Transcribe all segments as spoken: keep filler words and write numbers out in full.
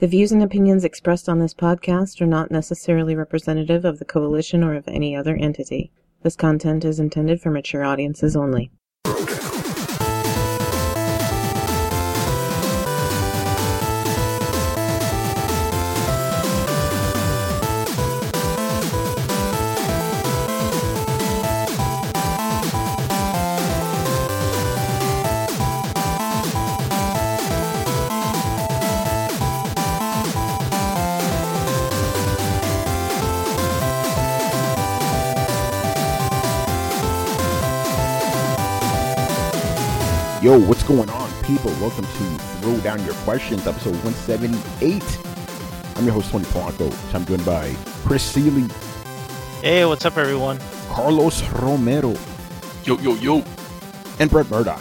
The views and opinions expressed on this podcast are not necessarily representative of the Coalition or of any other entity. This content is intended for mature audiences only. Yo, what's going on, people? Welcome to Throw Down Your Questions, episode one seventy-eight. I'm your host, Tony Polanco. I'm joined by Chris Seeley. Hey, what's up, everyone? Carlos Romero. Yo, yo, yo. And Brett Murdoch.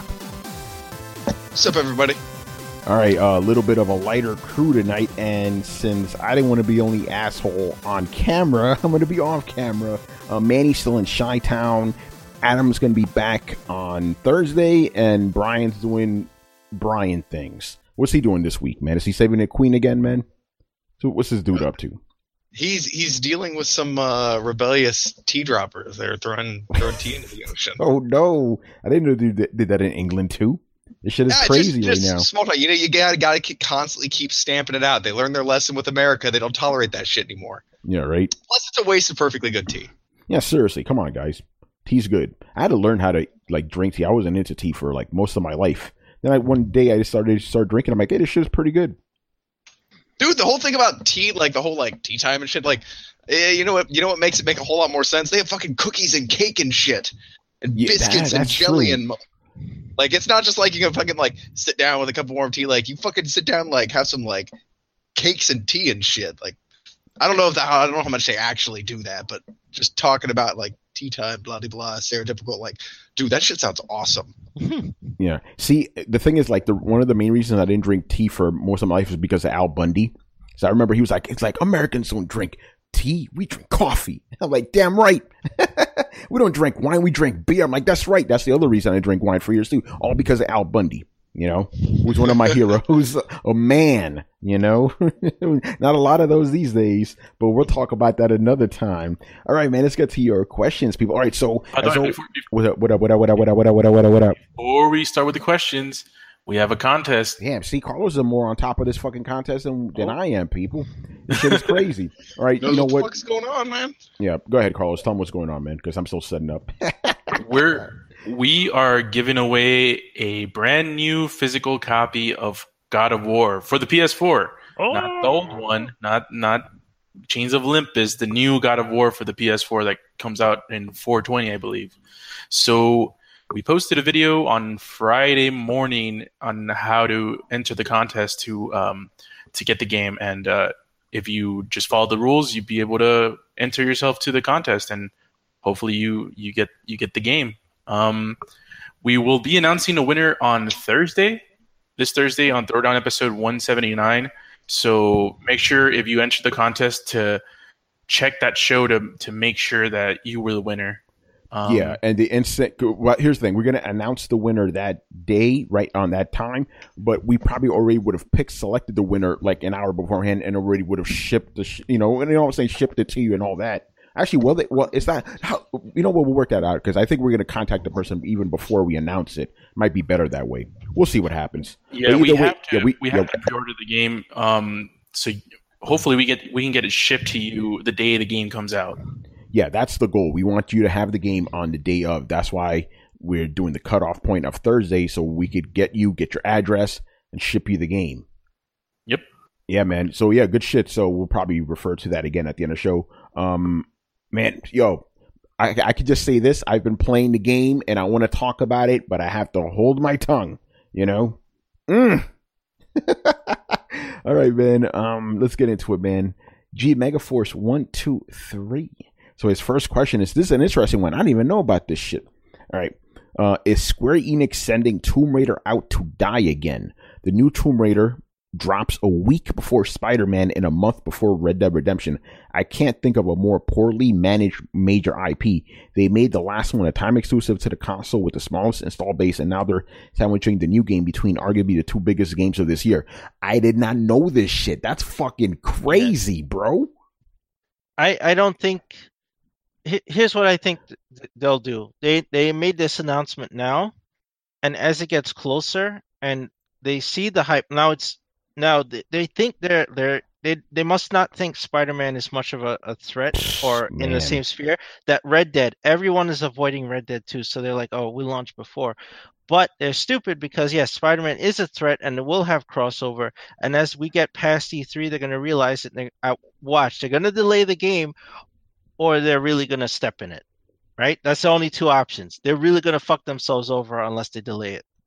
What's up, everybody? All right, a uh, little bit of a lighter crew tonight, and since I didn't want to be the only asshole on camera, I'm going to be off camera. Uh, Manny's still in Chi-Town. Adam's going to be back on Thursday, and Brian's doing Brian things. What's he doing this week, man? Is he saving the queen again, man? So what's this dude up to? He's he's dealing with some uh, rebellious tea droppers. They're throwing throwing tea into the ocean. Oh no! I didn't know they did that in England too. This shit is yeah, crazy just, just right now. Small talk. You know, you gotta gotta keep, constantly keep stamping it out. They learned their lesson with America. They don't tolerate that shit anymore. Yeah, right. Plus, it's a waste of perfectly good tea. Yeah, seriously. Come on, guys. Tea's good. I had to learn how to like drink tea. I wasn't into tea for like most of my life. Then I, one day I just started start drinking. I'm like, hey, this shit is pretty good. Dude, the whole thing about tea, like the whole like tea time and shit, like, eh, you know what? You know what makes it make a whole lot more sense? They have fucking cookies and cake and shit, and yeah, biscuits that, and jelly true. and like it's not just like you can fucking like sit down with a cup of warm tea. Like you fucking sit down, like have some like cakes and tea and shit. Like I don't know if that I don't know how much they actually do that, but just talking about like tea time, blah blah blah, stereotypical. Like, dude, that shit sounds awesome. Yeah. See, the thing is, like, the one of the main reasons I didn't drink tea for most of my life is because of Al Bundy. So I remember he was like, "It's like Americans don't drink tea, we drink coffee." I'm like, "Damn right." We don't drink wine, we drink beer. I'm like, "That's right." That's the other reason I drink wine for years too, all because of Al Bundy. You know, who's one of my heroes, a man, you know, not a lot of those these days, but we'll talk about that another time. All right, man, let's get to your questions, people. All right, so, as before, before, what up, what up, what up, what up, what up, what up, what up, what up, what up? Before we start with the questions, we have a contest. Damn, see, Carlos is more on top of this fucking contest than, than oh. I am, people. This shit is crazy. All right, you know what? What's going on, man? Yeah, go ahead, Carlos. Tell them what's going on, man, because I'm still setting up. We're... We are giving away a brand new physical copy of God of War for the P S four. Oh. Not the old one, not not Chains of Olympus, the new God of War for the P S four that comes out in four twenty, I believe. So we posted a video on Friday morning on how to enter the contest to um, to get the game. And uh, if you just follow the rules, you'd be able to enter yourself to the contest, and hopefully you you get you get the game. Um, we will be announcing a winner on Thursday, this Thursday on Throwdown episode one seventy-nine. So make sure if you enter the contest to check that show to to make sure that you were the winner. Um, yeah, and the instant. Well, here's the thing: we're going to announce the winner that day, right on that time. But we probably already would have picked, selected the winner like an hour beforehand, and already would have shipped the, sh- you know, and you know what I'm saying, shipped it to you and all that. Actually, well, they, well, it's not. How, you know what? We'll work that out because I think we're going to contact the person even before we announce it. Might be better that way. We'll see what happens. Yeah, we way, have to. Yeah, we, we have yeah. to pre-order the game. Um, so hopefully we get we can get it shipped to you the day the game comes out. Yeah, that's the goal. We want you to have the game on the day of. That's why we're doing the cutoff point of Thursday, so we could get you, get your address, and ship you the game. Yep. Yeah, man. So yeah, good shit. So we'll probably refer to that again at the end of the show. Um. Man, yo, I, I could just say this. I've been playing the game, and I want to talk about it, but I have to hold my tongue, you know? Mm. All right, man. Um, let's get into it, man. G Megaforce one two three. So his first question is, this is an interesting one. I didn't even know about this shit. All right. Uh, is Square Enix sending Tomb Raider out to die again? The new Tomb Raider drops a week before Spider-Man and a month before Red Dead Redemption. I can't think of a more poorly managed major I P. They made the last one a time exclusive to the console with the smallest install base, and now they're sandwiching the new game between arguably the two biggest games of this year. I did not know this shit. That's fucking crazy, bro. I, I don't think... Here's what I think they'll do. They they made this announcement now, and as it gets closer and they see the hype, now it's now they, they think they're they're they they must not think Spider-Man is much of a, a threat or Man. in the same sphere that Red Dead. Everyone is avoiding Red Dead two, so they're like, oh, we launched before. But they're stupid because yes, Spider-Man is a threat and it will have crossover. And as we get past E three, they're gonna realize it. And they, uh, watch, they're gonna delay the game. Or they're really going to step in it, right? That's the only two options. They're really going to fuck themselves over unless they delay it.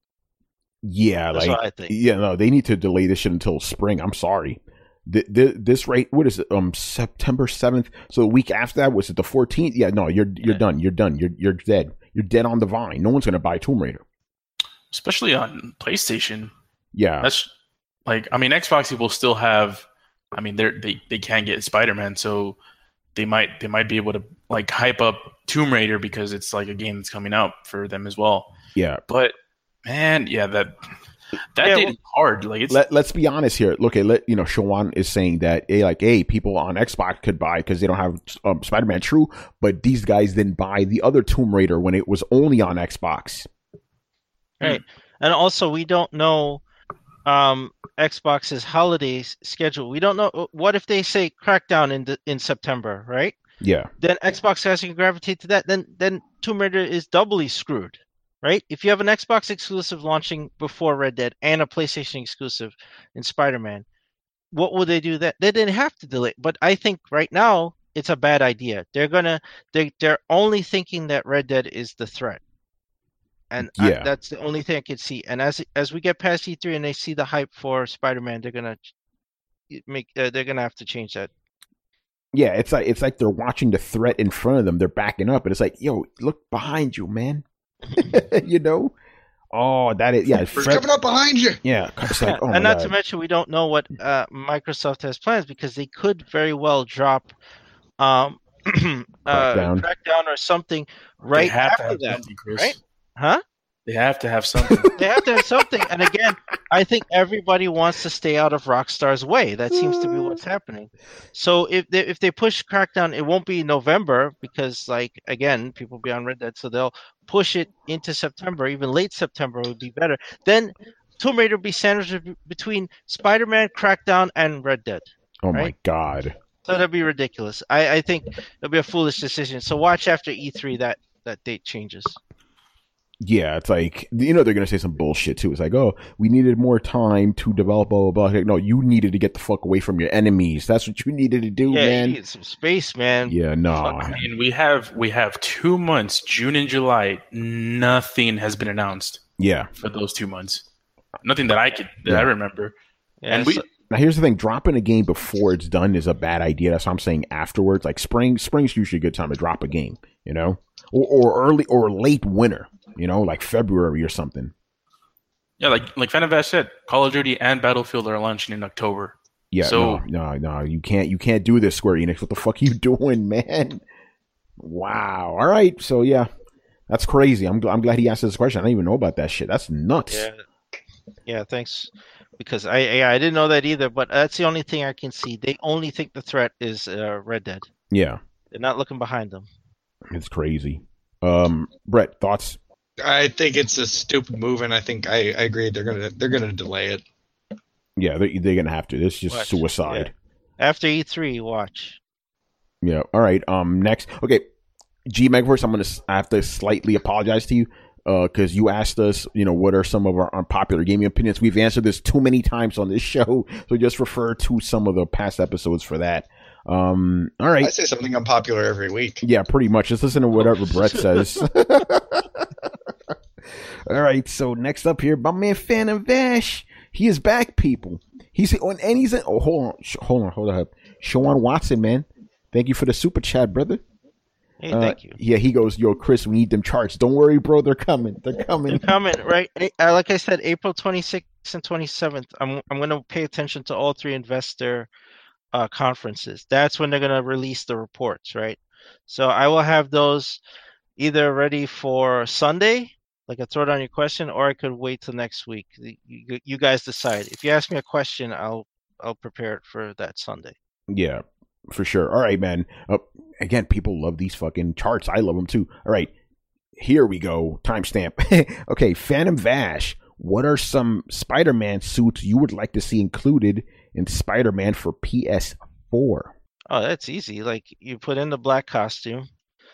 Yeah, That's like, what I think. Yeah, no, they need to delay this shit until spring. I'm sorry. The, the, this rate, what is it? Um, September seventh. So the week after that, was it the fourteenth? Yeah, no, you're you're yeah. done. You're done. You're you're dead. You're dead on the vine. No one's going to buy Tomb Raider. Especially on PlayStation. Yeah. That's like, I mean, Xbox people still have, I mean, they're, they they can't get Spider-Man, so they might they might be able to like hype up Tomb Raider because it's like a game that's coming out for them as well. Yeah, but man, yeah, that that yeah, date well, is hard. Like, it's let, let's be honest here. Look, at let you know, Shawan is saying that hey, like, hey, people on Xbox could buy because they don't have um, Spider-Man. True, but these guys didn't buy the other Tomb Raider when it was only on Xbox. Right, and also we don't know. Um, Xbox's holiday schedule. We don't know. What if they say Crackdown in the, in September, right? Yeah. Then Xbox guys can gravitate to that. Then then Tomb Raider is doubly screwed, right? If you have an Xbox exclusive launching before Red Dead and a PlayStation exclusive in Spider-Man, what would they do? That they didn't have to delay. But I think right now it's a bad idea. They're gonna they they're only thinking that Red Dead is the threat. And yeah. I, that's the only thing I could see. And as as we get past E three and they see the hype for Spider-Man, they're gonna make uh, they're gonna have to change that. Yeah, it's like it's like they're watching the threat in front of them. They're backing up, and it's like, yo, look behind you, man. You know? Oh, that is yeah. Fred, coming up behind you. Yeah, it's like, yeah. oh and not God. to mention we don't know what uh, Microsoft has plans because they could very well drop um, uh, Crackdown. Crackdown or something right after that, right? Huh? They have to have something. They have to have something. And again, I think everybody wants to stay out of Rockstar's way. That seems to be what's happening. So if they, if they push Crackdown, it won't be November because, like, again, people will be on Red Dead. So they'll push it into September. Even late September would be better. Then Tomb Raider will be sandwiched between Spider-Man, Crackdown, and Red Dead. Oh, right? my God. So that'd be ridiculous. I, I think it'll be a foolish decision. So watch after E three that, that date changes. Yeah, it's like, you know, they're going to say some bullshit too. It's like, oh, we needed more time to develop, blah, blah, blah. Like, no, you needed to get the fuck away from your enemies. That's what you needed to do, yeah, man. You need some space, man. Yeah, no. I mean, we have we have two months, June and July. Nothing has been announced. Yeah. For those two months. Nothing that I could that yeah. I remember. Yeah, and we so- Now, here's the thing. Dropping a game before it's done is a bad idea. That's what I'm saying afterwards. Like, spring, spring's usually a good time to drop a game, you know? Or, or early or late winter. You know, like February or something. Yeah, like like Fanavash said, Call of Duty and Battlefield are launching in October. Yeah, so, no, no, no, you can't, you can't do this, Square Enix. What the fuck are you doing, man? Wow. All right, so yeah, that's crazy. I'm I'm glad he asked this question. I didn't even know about that shit. That's nuts. Yeah, yeah. Thanks, because I yeah I didn't know that either. But that's the only thing I can see. They only think the threat is uh, Red Dead. Yeah, they're not looking behind them. It's crazy. Um, Brett, thoughts? I think it's a stupid move, and I think I, I agree. They're gonna they're gonna delay it. Yeah, they're, they're gonna have to. This is just watch. suicide. Yeah. After E three, watch. Yeah. All right. Um. Next. Okay. G Megaverse. I'm gonna. I have to slightly apologize to you. Uh, because you asked us, you know, what are some of our unpopular gaming opinions? We've answered this too many times on this show, so just refer to some of the past episodes for that. Um. All right. I say something unpopular every week. Yeah, pretty much. Just listen to whatever Brett says. All right, so next up here, my man Fanavash. He is back, people. He's on, and he's in. Oh, hold on, hold on, hold on. Sean Watson, man. Thank you for the super chat, brother. Hey, uh, thank you. Yeah, he goes, yo, Chris, we need them charts. Don't worry, bro. They're coming. They're coming. They're coming, right? Uh, like I said, April twenty-sixth and twenty-seventh, I'm I'm going to pay attention to all three investor uh, conferences. That's when they're going to release the reports, right? So I will have those either ready for Sunday, like I throw down your question, or I could wait till next week. You, you guys decide. If you ask me a question, I'll I'll prepare it for that Sunday. Yeah, for sure. All right, man. Uh, again, people love these fucking charts. I love them too. All right, here we go. Timestamp. Okay, Phantom Vash. What are some Spider-Man suits you would like to see included in Spider-Man for P S four? Oh, that's easy. Like you put in the black costume.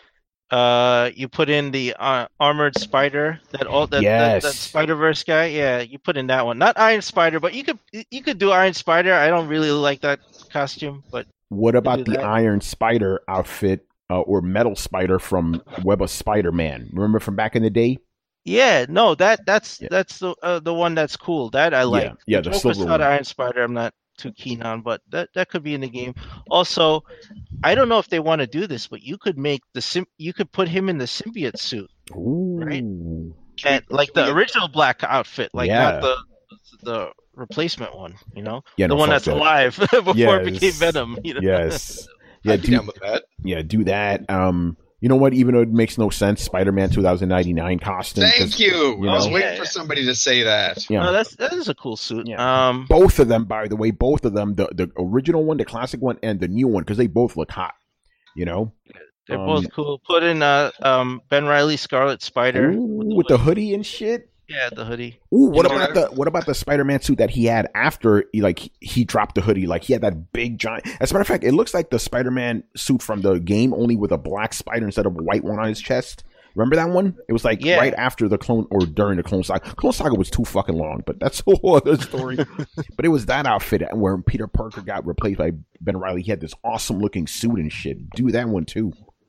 Uh, you put in the uh, armored spider, that all that, yes. that, that Spider-Verse guy. Yeah, you put in that one. Not Iron Spider, but you could you could do Iron Spider. I don't really like that costume, but what about the that. Iron Spider outfit uh, or Metal Spider from Web of Spider-Man? Remember from back in the day? Yeah, no, that that's yeah. that's the uh, the one that's cool. That I like. Yeah, yeah the, the silver one. Iron Spider, I'm not too keen on, but that that could be in the game. Also, I don't know if they want to do this, but you could make the sim you could put him in the symbiote suit. Ooh. Right? And like the original black outfit, like yeah. not the the replacement one, you know? Yeah, the no, one that's that. alive before yes. it became Venom. You know? Yes. Yeah, I'd be do, down with that. Yeah, do that. Um You know what? Even though it makes no sense, Spider-Man twenty ninety-nine costume. Thank you. you know, I was waiting yeah, for yeah. somebody to say that. Yeah. No, that's that is a cool suit. Yeah. Um, both of them, by the way, both of them, the the original one, the classic one, and the new one, because they both look hot. You know, they're um, both cool. Put in uh um Ben Reilly Scarlet Spider ooh, with, the, with the hoodie and shit. Yeah, the hoodie. Ooh, what You know, about the what about the Spider-Man suit that he had after he, like he dropped the hoodie? Like he had that big giant. As a matter of fact, it looks like the Spider-Man suit from the game, only with a black spider instead of a white one on his chest. Remember that one? It was like yeah. right after the clone or during the Clone Saga. Clone Saga was too fucking long, but that's a whole other story. But it was that outfit where Peter Parker got replaced by Ben Reilly. He had this awesome looking suit and shit. Do that one too.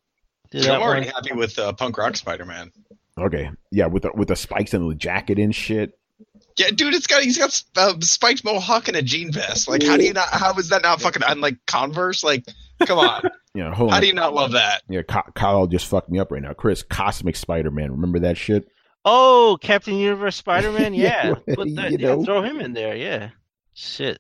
Did I'm already one? happy with uh, Punk Rock Spider-Man. Okay, yeah, with the with the spikes and the jacket and shit. Yeah, dude, it's got he's got uh, spiked mohawk and a jean vest. Like, how do you not? How is that not fucking on like Converse? Like, come on. Yeah, hold on. How do you not love that? Yeah, Kyle just fucked me up right now. Chris, Cosmic Spider-Man, remember that shit? Oh, Captain Universe Spider-Man, yeah, yeah Put that, you yeah, know. throw him in there, yeah. Shit,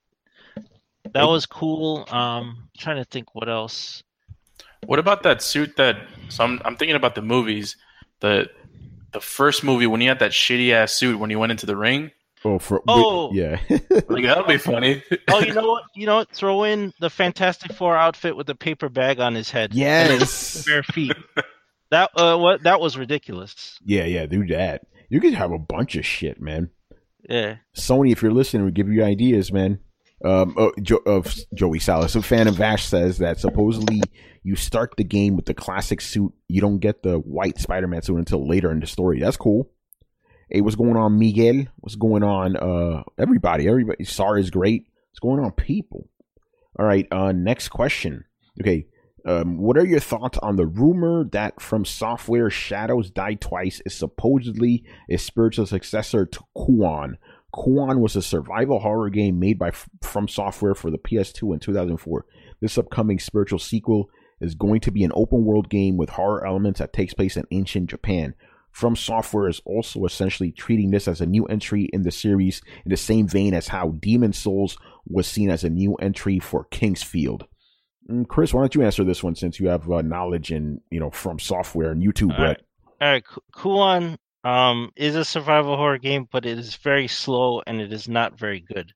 that was cool. Um, trying to think what else. What about that suit that? So I'm, I'm thinking about the movies. The the first movie when he had that shitty ass suit when he went into the ring. Oh, for, oh, yeah. Like that'll be funny. Oh, you know what? You know what? Throw in the Fantastic Four outfit with the paper bag on his head. Yes. Bare feet. That uh, what? That was ridiculous. Yeah, yeah, do that. You could have a bunch of shit, man. Yeah. Sony, if you're listening, we give you ideas, man. Um, oh, jo- of Joey Salas. So Phantom Vash says that supposedly you start the game with the classic suit. You don't get the white Spider-Man suit until later in the story. That's cool. Hey, what's going on, Miguel? What's going on? Uh, everybody, everybody. Sar is great. What's going on, people? All right. Uh, next question. Okay. Um, what are your thoughts on the rumor that From Software Shadows Die Twice is supposedly a spiritual successor to Kuon? Kuon was a survival horror game made by From Software for the P S two in two thousand four. This upcoming spiritual sequel is going to be an open world game with horror elements that takes place in ancient Japan. From Software is also essentially treating this as a new entry in the series in the same vein as how Demon Souls was seen as a new entry for Kingsfield. And Chris, why don't you answer this one since you have uh, knowledge in, you know, From Software and YouTube, All Brett? right. All right. Kuon um, is a survival horror game, but it is very slow and it is not very good.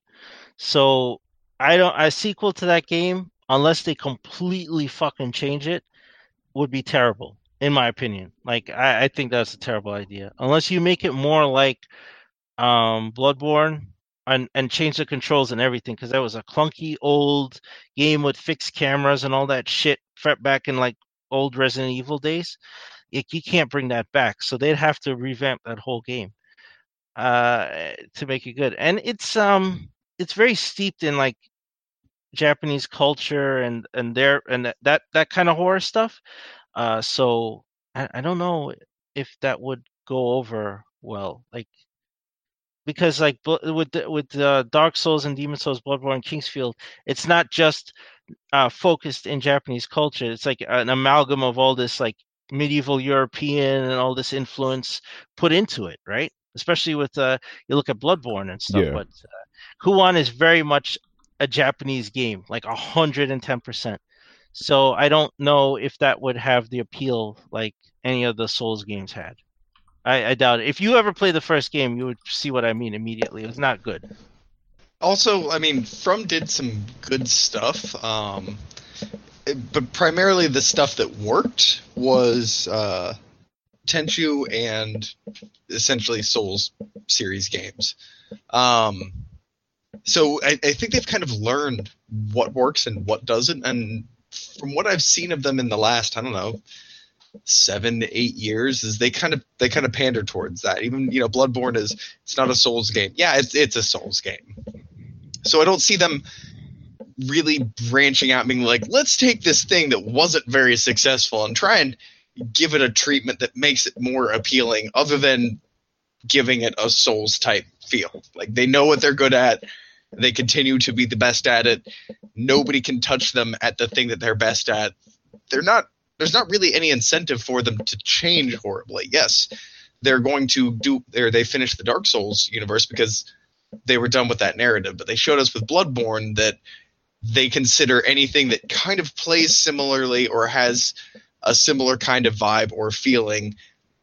So I don't. A sequel to that game, unless they completely fucking change it, would be terrible, in my opinion. Like I, I think that's a terrible idea. Unless you make it more like um, Bloodborne and and change the controls and everything, because that was a clunky old game with fixed cameras and all that shit back in like old Resident Evil days. Like, you can't bring that back, so they'd have to revamp that whole game uh, to make it good. And it's um it's very steeped in like Japanese culture and and their and that that kind of horror stuff. Uh, so I, I don't know if that would go over well, like because like with with uh, Dark Souls and Demon Souls, Bloodborne, Kingsfield, it's not just uh, focused in Japanese culture. It's like an amalgam of all this like medieval European and all this influence put into it, right? especially with uh, you look at Bloodborne and stuff. Yeah. But uh, Kuon is very much a Japanese game, like a hundred and ten percent. So I don't know if that would have the appeal like any of the Souls games had. I, I doubt it. If you ever play the first game, you would see what I mean immediately. It was not good. Also, I mean, From did some good stuff, um, but primarily the stuff that worked was uh, Tenchu and essentially Souls series games. Um, so I, I think they've kind of learned what works and what doesn't, and from what I've seen of them in the last, I don't know, seven, eight years, is they kind of they kind of pander towards that. Even, you know, Bloodborne is it's not a Souls game. Yeah, it's it's a Souls game. So I don't see them really branching out, being like, let's take this thing that wasn't very successful and try and give it a treatment that makes it more appealing, other than giving it a Souls type feel. Like, they know what they're good at. They continue to be the best at it. Nobody can touch them at the thing that they're best at. They're not. There's not really any incentive for them to change horribly. Yes, they're going to do. Or they finished the Dark Souls universe because they were done with that narrative. But they showed us with Bloodborne that they consider anything that kind of plays similarly or has a similar kind of vibe or feeling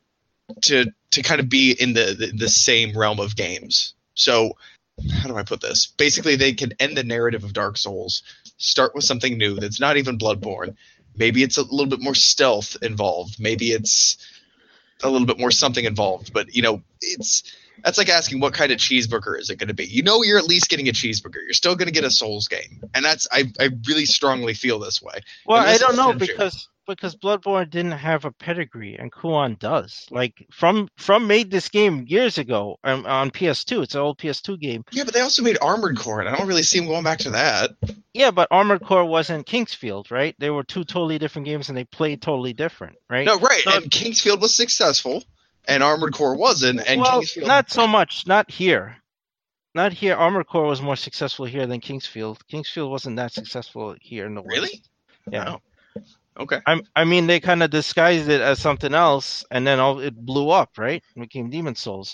to to kind of be in the, the, the same realm of games. So, how do I put this? Basically, they can end the narrative of Dark Souls, start with something new that's not even Bloodborne. Maybe it's a little bit more stealth involved. Maybe it's a little bit more something involved. But, you know, it's that's like asking what kind of cheeseburger is it going to be. You know, you're at least getting a cheeseburger. You're still going to get a Souls game. And that's I, I really strongly feel this way. Well, Unless I don't know Tenchu. because because Bloodborne didn't have a pedigree and Kuon does. Like from from made this game years ago um, on P S two. It's an old P S two game. Yeah, but they also made Armored Core, and I don't really see them going back to that. Yeah, but Armored Core wasn't Kingsfield, right? They were two totally different games, and they played totally different, right? No, right. So, and Kingsfield was successful, and Armored Core wasn't. And well, Kingsfield... not so much. Not here. Not here. Armored Core was more successful here than Kingsfield. Kingsfield wasn't that successful here in the West. Really? Yeah. Oh. Okay. I I mean, they kind of disguised it as something else, and then all it blew up, right? It became Demon Souls.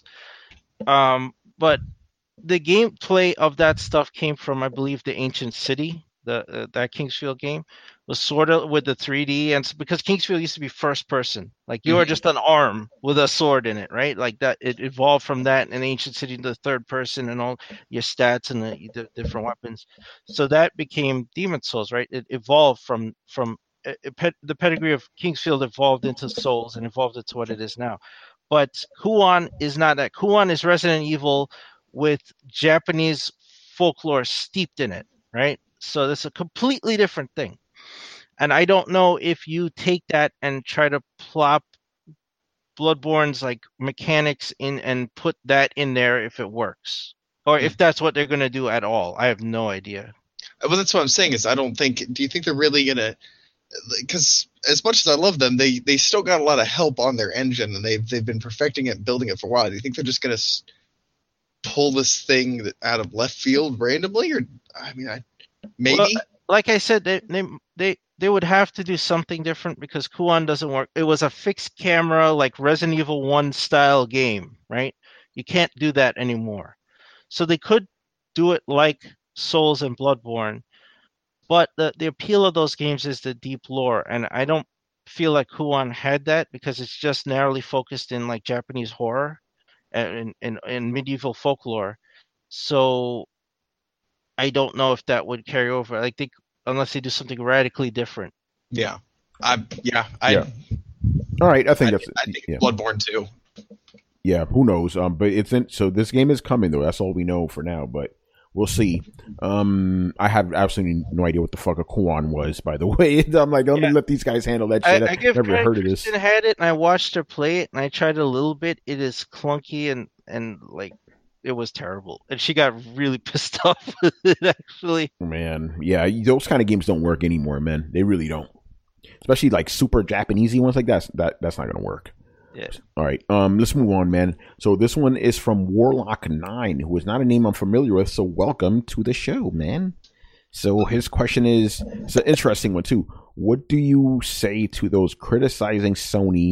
Um, but the gameplay of that stuff came from, I believe, the Ancient City. The uh, that Kingsfield game was sort of with the three D, and because Kingsfield used to be first person, like you mm-hmm. were just an arm with a sword in it, right? Like that, it evolved from that in Ancient City to third person, and all your stats and the, the different weapons. So that became Demon Souls, right? It evolved from from it, it, the pedigree of Kingsfield evolved into Souls and evolved into what it is now. But Kuon is not that. Kuon is Resident Evil with Japanese folklore steeped in it, right? So that's a completely different thing. And I don't know if you take that and try to plop Bloodborne's like mechanics in and put that in there if it works. Or if that's what they're going to do at all. I have no idea. Well, that's what I'm saying is I don't think – do you think they're really going to – because as much as I love them, they, they still got a lot of help on their engine, and they've, they've been perfecting it and building it for a while. Do you think they're just going to pull this thing out of left field randomly? Or I mean, I – Maybe, well, like I said, they, they they they would have to do something different because Kuon doesn't work. It was a fixed camera, like Resident Evil one style game, right? You can't do that anymore. So they could do it like Souls and Bloodborne, but the the appeal of those games is the deep lore, and I don't feel like Kuon had that because it's just narrowly focused in like Japanese horror and in in medieval folklore. So I don't know if that would carry over. I think unless they do something radically different. Yeah, I yeah I. Yeah. All right, I think I, that's. I think yeah. Bloodborne too. Yeah, who knows? Um, but it's in. So this game is coming though. That's all we know for now. But we'll see. Um, I have absolutely no idea what the fuck a Kuon was. By the way, I'm like, let me yeah. let these guys handle that shit. I, I give never heard of this. Kristen had it, and I watched her play it, and I tried a little bit. It is clunky and and like. It was terrible, and she got really pissed off with it. Actually, man, yeah, those kind of games don't work anymore, man. They really don't. Especially like super Japanesey ones like that. That that's not gonna work. Yeah. All right. Um. Let's move on, man. So this one is from Warlock Nine, who is not a name I'm familiar with. So welcome to the show, man. So his question is, it's an interesting one too. What do you say to those criticizing Sony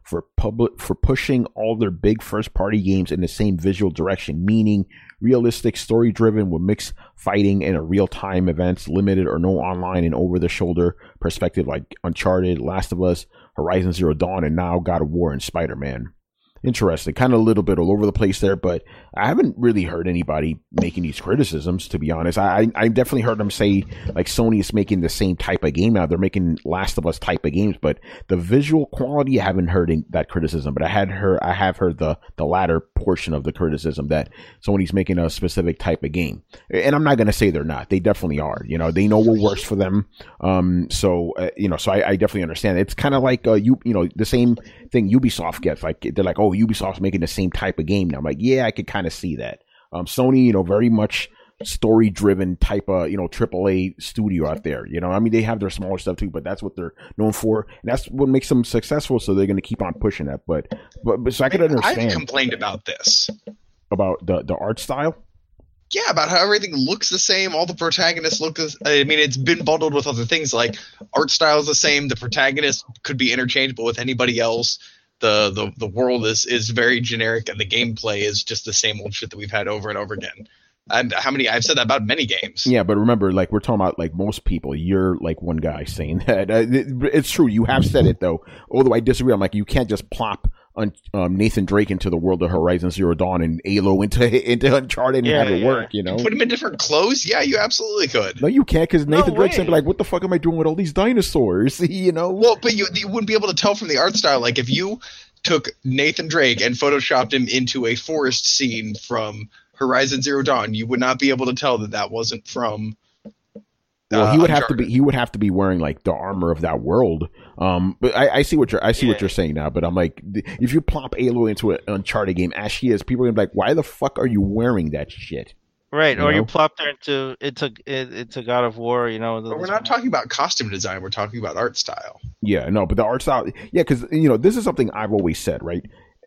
for public for pushing all their big first party games in the same visual direction, meaning realistic, story driven with mixed fighting and a real time events, limited or no online and over the shoulder perspective like Uncharted, Last of Us, Horizon Zero Dawn, and now God of War and Spider-Man. Interesting. Kind of a little bit all over the place there, but I haven't really heard anybody making these criticisms, to be honest. I I definitely heard them say, like, Sony is making the same type of game now. They're making Last of Us type of games, but the visual quality, I haven't heard that criticism, but I had heard, I have heard the, the latter portion of the criticism that Sony's making a specific type of game. And I'm not going to say they're not. They definitely are. You know, they know what works for them. Um, so, uh, you know, so I, I definitely understand. It's kind of like, uh, you, you know, the same thing Ubisoft gets. Like, they're like, oh, Ubisoft's making the same type of game now. I'm like, yeah, I could kind of see that. Um, Sony, you know, very much story driven type of, you know, triple A studio out there. You know, I mean, they have their smaller stuff too, but that's what they're known for, and that's what makes them successful. So they're going to keep on pushing that. But, but, but so I could understand. I've complained about this, about the the art style. Yeah, about how everything looks the same. All the protagonists look. I mean, it's been bundled with other things like art style is the same. The protagonist could be interchangeable with anybody else. The, the the world is, is very generic, and the gameplay is just the same old shit that we've had over and over again. And how many I've said that about many games. Yeah, but remember, like, we're talking about, like, most people. You're like one guy saying that. Uh, it, it's true. You have said it though. Although I disagree. I'm like, you can't just plop un, um, Nathan Drake into the world of Horizon Zero Dawn and Aloy into into Uncharted and yeah, have it yeah. work. You know, Put him in different clothes. Yeah, you absolutely could. No, you can't, because Nathan No Drake's way. gonna be like, "What the fuck am I doing with all these dinosaurs?" You know. Well, but you you wouldn't be able to tell from the art style. Like if you took Nathan Drake and photoshopped him into a forest scene from Horizon Zero Dawn, you would not be able to tell that that wasn't from. Well, uh, he would have to Uncharted. be. He would have to be wearing like the armor of that world. Um, but I, I see what you're. I see what Yeah. you're saying now. But I'm like, th- if you plop Aloy into an Uncharted game as she is, people are gonna be like, "Why the fuck are you wearing that shit?" Right, You or know? you plopped her into into into God of War. You know, But we're not talking about costume design. We're talking about art style. Yeah, no, but the art style. Yeah, because you know this is something I've always said, right?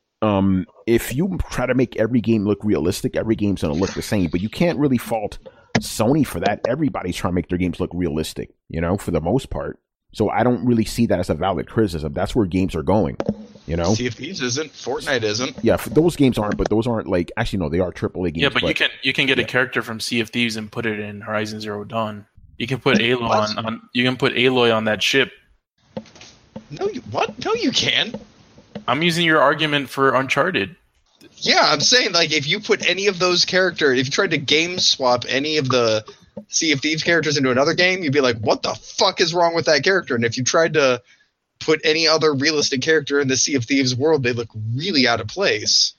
Um, if you try to make every game look realistic, every game's gonna look the same. But you can't really fault Sony for that. Everybody's trying to make their games look realistic, you know, for the most part. So I don't really see that as a valid criticism. That's where games are going, you know. Sea of Thieves isn't. Fortnite isn't. Yeah, f- those games aren't, but those aren't like actually no, they are triple A games. Yeah, but, you can you can get yeah. a character from Sea of Thieves and put it in Horizon Zero Dawn. You can put Aloy What? on, on you can put Aloy on that ship. No, you what? No, you can. I'm using your argument for Uncharted. Yeah, I'm saying like if you put any of those characters, if you tried to game swap any of the Sea of Thieves characters into another game, you'd be like, what the fuck is wrong with that character? And if you tried to put any other realistic character in the Sea of Thieves world, they look really out of place.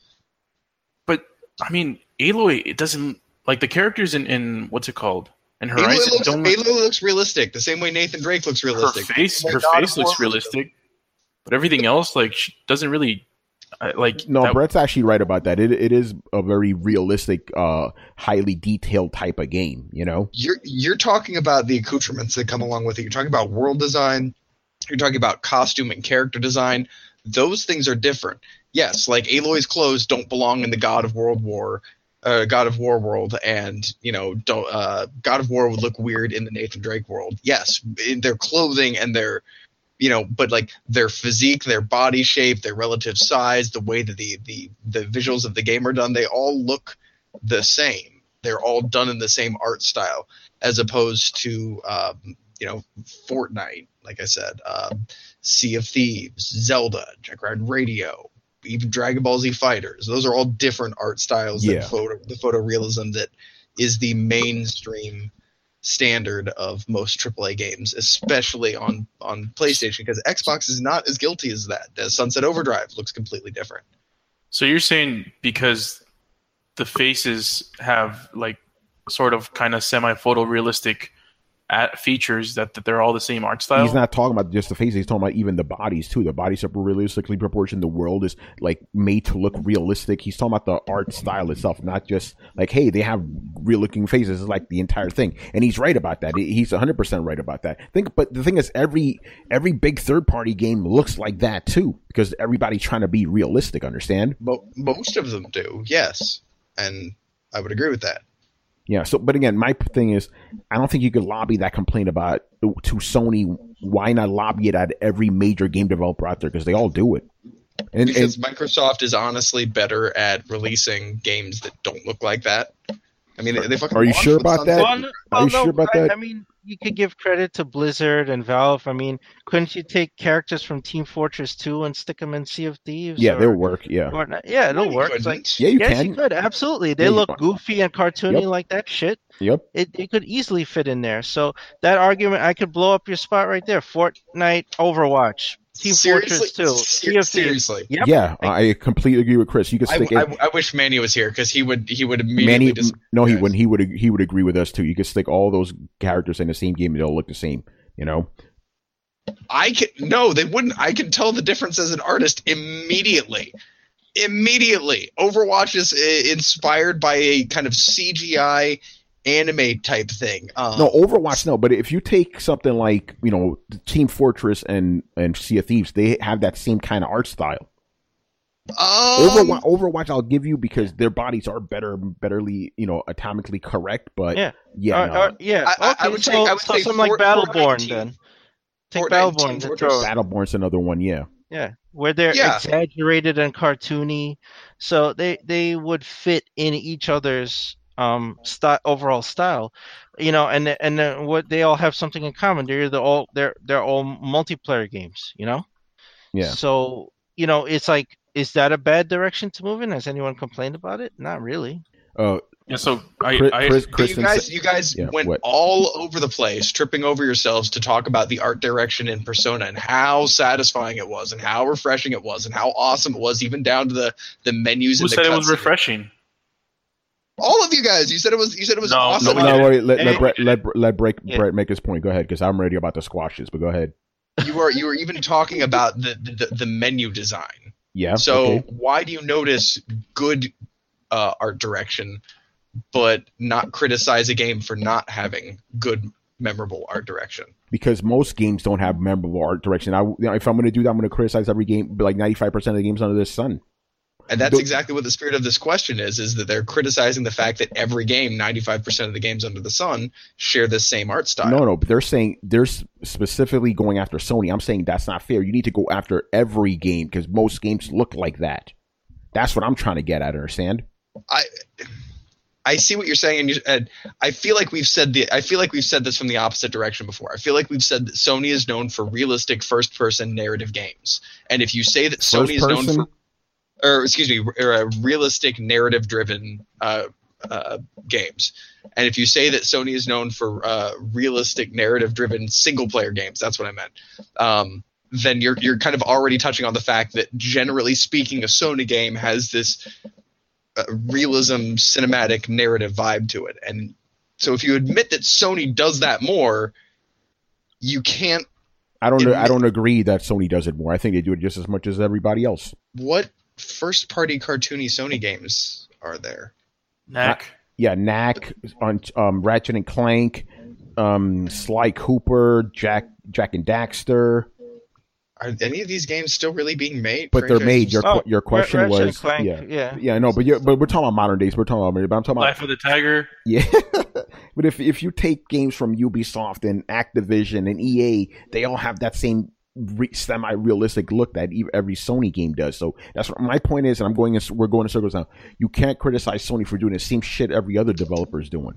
But I mean, Aloy, it doesn't like the characters in, in what's it called? In Aloy Horizon looks, don't Aloy looks realistic, the same way Nathan Drake looks her realistic. face Like her God of face looks War- realistic, but everything else like she doesn't really I- like No, that- Brett's actually right about that. It it is a very realistic, uh, highly detailed type of game. You know. You're you're talking about the accoutrements that come along with it. You're talking about world design. You're talking about costume and character design. Those things are different. Yes, like Aloy's clothes don't belong in the God of World War, uh, God of War world, and you know, don't uh, God of War would look weird in the Nathan Drake world. Yes, in their clothing and their, you know, but like their physique, their body shape, their relative size, the way that the the the visuals of the game are done, they all look the same. They're all done in the same art style, as opposed to um, you know, Fortnite, like I said, um, Sea of Thieves, Zelda, Jet Ride Radio, even Dragon Ball Z Fighters. Those are all different art styles Yeah. than photo, the photorealism that is the mainstream standard of most triple A games, especially on, on PlayStation, because Xbox is not as guilty as that. Uh, Sunset Overdrive looks completely different. So you're saying because the faces have like sort of kind of semi photorealistic at features that, that they're all the same art style? He's not talking about just the faces. He's talking about even the bodies too. The bodies are realistically proportioned. The world is like made to look realistic. He's talking about the art style itself, not just like, hey, they have real looking faces. It's like the entire thing. And he's right about that. He's one hundred percent right about that. Think, but the thing is, every every big third party game looks like that too, because everybody's trying to be realistic. Understand? Mo- most of them do, yes, and I would agree with that. Yeah. So, but again, my thing is, I don't think you could lobby that complaint about to Sony. Why not lobby it at every major game developer out there? Because they all do it. And, because and, Microsoft is honestly better at releasing games that don't look like that. I mean, they, they fucking. Are you sure with about that? Sunset. Well, Are you no, sure about I, that? I mean, you could give credit to Blizzard and Valve. I mean, couldn't you take characters from Team Fortress two and stick them in Sea of Thieves? Yeah, or, they'll work. Yeah. Or not? Yeah, it'll No, you work. It's like, couldn't. Yeah, you yes, can. you could. Absolutely. They Yeah, you look can. goofy and cartoony Yep. like that shit. Yep. It, it could easily fit in there. So that argument, I could blow up your spot right there. Fortnite, Overwatch, Team Seriously? Fortress two, Ser- Sea of Thieves. seriously. Yep. Yeah, I completely agree with Chris. You could I, stick I, it. I wish Manny was here because he would he would immediately Manny, just no, he guys. wouldn't. He would. He would agree with us too. You could stick all those characters in the same game; and they'll look the same. You know. I can no, they wouldn't. I can tell the difference as an artist immediately. Immediately, Overwatch is uh, inspired by a kind of C G I anime type thing. Um, No, Overwatch, no. But if you take something like, you know, Team Fortress and, and Sea of Thieves, they have that same kind of art style. um, Overwatch, Overwatch, I'll give you because their bodies are better, betterly, you know, atomically correct. But Yeah. yeah, Uh, no. uh, yeah. I- I- okay, I would so, say- I would so say something like Fort- Battleborn Fortnite then. Take Fortnite Battleborn Team and Fortress. throw it. Battleborn's another one. Yeah, Yeah, where they're Yeah. exaggerated and cartoony, so they they would fit in each other's um style, overall style, you know, and and then what they all have something in common. They're the all they're they're all multiplayer games, you know. yeah. So you know, it's like, is that a bad direction to move in? Has anyone complained about it? Not really. Uh, Yeah, so I, Chris, I Chris, you Kristen guys, said- you guys Yeah, went what? all over the place, tripping over yourselves to talk about the art direction in Persona and how satisfying it was, and how refreshing it was, and how awesome it was, even down to the the menus. who and the said it was cutscene. refreshing? All of you guys, you said it was. You said it was No, awesome. no, no, didn't. wait, let, let, Hey. Brett, let, let break, Yeah. Brett make his point. Go ahead, because I'm ready about to squash this. But go ahead. You were you were even talking about the the, the menu design. Yeah. So okay. why do you notice good uh, art direction, but not criticize a game for not having good, memorable art direction? Because most games don't have memorable art direction. I, you know, if I'm going to do that, I'm going to criticize every game, like ninety-five percent of the games under the sun. And that's The- exactly what the spirit of this question is, is that they're criticizing the fact that every game, ninety-five percent of the games under the sun, share this same art style. No, no, but they're saying they're s- specifically going after Sony. I'm saying that's not fair. You need to go after every game because most games look like that. That's what I'm trying to get at, understand? I I see what you're saying, and, you, and I feel like we've said the I feel like we've said this from the opposite direction before. I feel like we've said that Sony is known for realistic first-person narrative games, and if you say that First Sony is known person? for, or excuse me, or a realistic narrative-driven uh, uh, games, and if you say that Sony is known for uh, realistic narrative-driven single-player games, that's what I meant. Um, then you're you're kind of already touching on the fact that generally speaking, a Sony game has this uh, realism, cinematic narrative vibe to it, and so if you admit that Sony does that more, you can't. I don't. It- I don't agree that Sony does it more. I think they do it just as much as everybody else. What first-party cartoony Sony games are there? Knack. Yeah, Knack, on um, Ratchet and Clank, um, Sly Cooper, Jack, Jack and Daxter. Are any of these games still really being made? But they're made. Franchises? Your Oh, your question Ratchet and was Clank, yeah, yeah. yeah. No, but you're, but we're talking about modern days. We're talking about. But I'm talking about Life of the Tiger. yeah. But if if you take games from Ubisoft and Activision and E A, they all have that same re- semi-realistic look that e- every Sony game does. So that's what my point is, and I'm going. In, we're going in circles now. You can't criticize Sony for doing the same shit every other developer is doing.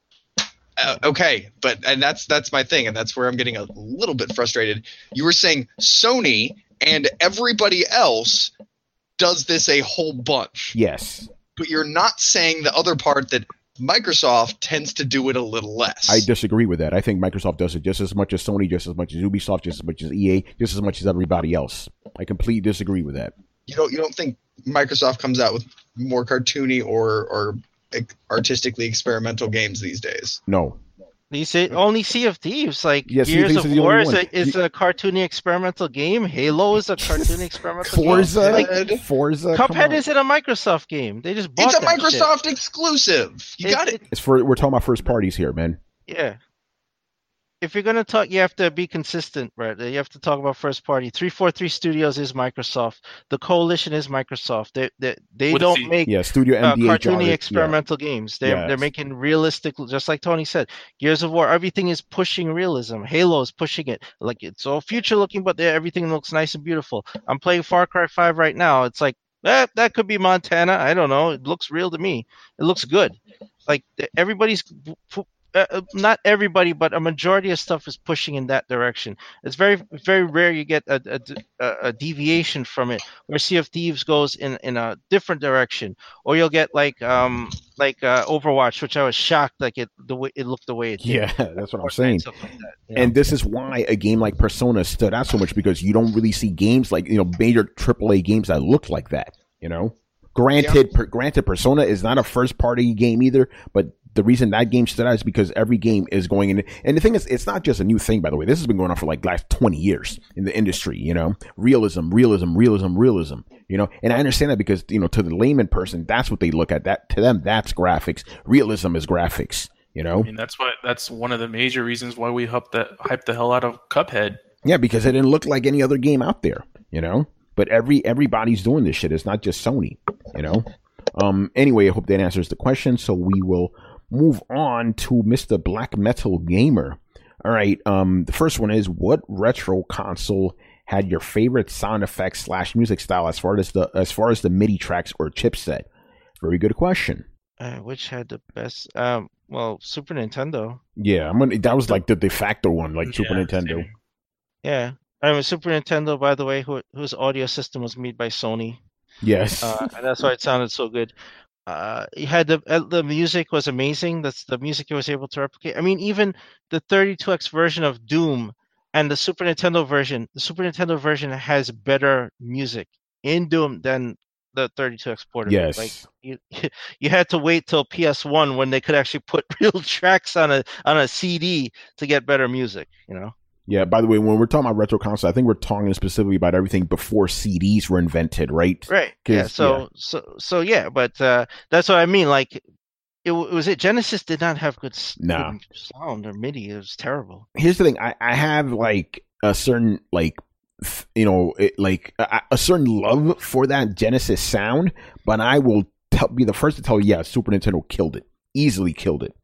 Uh, okay, but and that's that's my thing, and that's where I'm getting a little bit frustrated. You were saying Sony and everybody else does this a whole bunch, Yes, but you're not saying the other part that Microsoft tends to do it a little less. I disagree with that. I think Microsoft does it just as much as Sony, just as much as Ubisoft, just as much as E A, just as much as everybody else. I completely disagree with that. You don't you don't think Microsoft comes out with more cartoony or or artistically experimental games these days? No. You say only Sea of Thieves, like Yeah, Sea of Gears Thieves of is the War only is one. a, is You- a cartoony experimental game. Halo is a cartoony experimental Forza, game. Like, Forza. come Cuphead on. isn't a Microsoft game. They just bought It's a that shit. Microsoft exclusive. You It- got it. it- It's for we're talking about first parties here, man. Yeah. if you're gonna talk, you have to be consistent, right? You have to talk about first party. three forty-three Studios is Microsoft. The Coalition is Microsoft. They they, they What don't is he- make Yeah, Studio uh, M D H. cartoony yeah. experimental games. They're Yes. they're making realistic, just like Tony said. Gears of War, everything is pushing realism. Halo is pushing it. Like it's all future looking, but there everything looks nice and beautiful. I'm playing Far Cry five right now. It's like that that could be Montana. I don't know. It looks real to me. It looks good. Like everybody's. Uh, not everybody, but a majority of stuff is pushing in that direction. It's very, very rare you get a, a, a deviation from it, where Sea of Thieves goes in, in a different direction, or you'll get like um like uh, Overwatch, which I was shocked like it the way it looked the way it did. Yeah, that's what I'm saying. Stuff like that, you know? And this is why a game like Persona stood out so much, because you don't really see games like, you know, major triple A games that look like that, you know? Granted, Yeah. per, granted, Persona is not a first party game either, but the reason that game stood out is because every game is going in. And the thing is, it's not just a new thing, by the way. This has been going on for like the last twenty years in the industry, you know? Realism, realism, realism, realism, you know? And I understand that because, you know, to the layman person, that's what they look at. That to them, that's graphics. Realism is graphics, you know? I mean, that's what that's one of the major reasons why we hyped the hyped the hell out of Cuphead. Yeah, because it didn't look like any other game out there, you know? But every everybody's doing this shit. It's not just Sony, you know? Um. Anyway, I hope that answers the question. So we will move on to Mister Black Metal Gamer. All right. Um. The first one is, what retro console had your favorite sound effects slash music style as far as the as far as the MIDI tracks or chipset? Very good question. Uh, which had the best? Um. Well, Super Nintendo. Yeah, I'm gonna. That was like the de facto one, like Super Yeah, Nintendo. same. Yeah. I mean, Super Nintendo, by the way, who, whose audio system was made by Sony. Yes. Uh, and that's why it sounded so good. Uh, you had the uh, the music was amazing. That's the music it was able to replicate. I mean, even the thirty-two X version of Doom and the Super Nintendo version, the Super Nintendo version has better music in Doom than the thirty-two X port of it. Yes. Like you, you had to wait till P S one when they could actually put real tracks on a on a C D to get better music. You know. Yeah, by the way, when we're talking about retro console, I think we're talking specifically about everything before C Ds were invented, right? Right. Yeah. 'Cause, So yeah. so so yeah, but uh, that's what I mean. Like, it w- was it Genesis did not have good, s- Nah. good sound or MIDI. It was terrible. Here's the thing: I, I have like a certain like f- you know it, like a, a certain love for that Genesis sound, but I will tell, be the first to tell you, yeah, Super Nintendo killed it, easily killed it.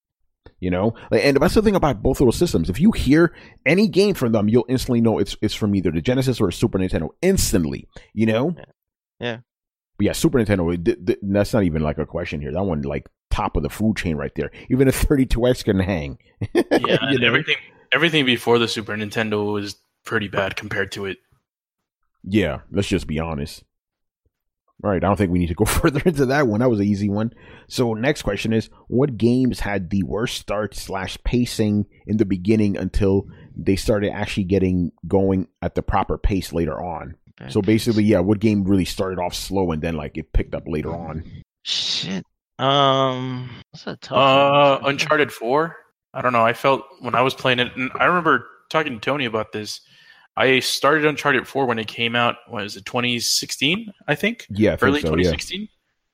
You know, like, and that's the thing about both of those systems. If you hear any game from them, you'll instantly know it's it's from either the Genesis or Super Nintendo instantly. You know, Yeah. But yeah, Super Nintendo. Th- th- that's not even like a question here. That one, like top of the food chain right there. Even a thirty-two X can hang. Yeah, You and know? everything everything before the Super Nintendo was pretty bad compared to it. Yeah, let's just be honest. All right, I don't think we need to go further into that one. That was an easy one. So next question is, what games had the worst start slash pacing in the beginning until they started actually getting going at the proper pace later on? So basically, yeah, what game really started off slow and then like it picked up later on? Shit. Um. What's a tough Uh, one? Uncharted four. I don't know. I felt when I was playing it, and I remember talking to Tony about this. I started Uncharted four when it came out. What is it, twenty sixteen? I think. Yeah, I think early so, twenty yeah. sixteen.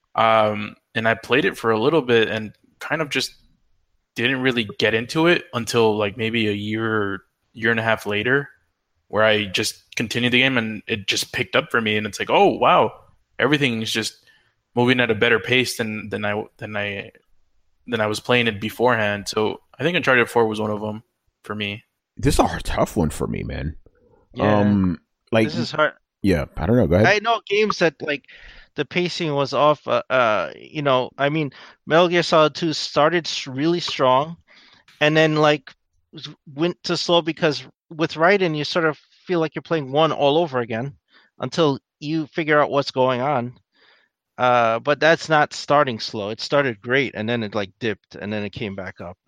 Um, and I played it for a little bit and kind of just didn't really get into it until like maybe a year, year and a half later, where I just continued the game and it just picked up for me. And it's like, oh wow, everything is just moving at a better pace than than I than I than I was playing it beforehand. So I think Uncharted four was one of them for me. This is a tough one for me, man. Yeah. Um, like, This is hard. yeah, I don't know. Go ahead. I know games that like the pacing was off. Uh, uh, you know, I mean, Metal Gear Solid two started s- really strong, and then like s- went to slow because with Raiden you sort of feel like you're playing one all over again until you figure out what's going on. Uh, but that's not starting slow. It started great and then it like dipped and then it came back up.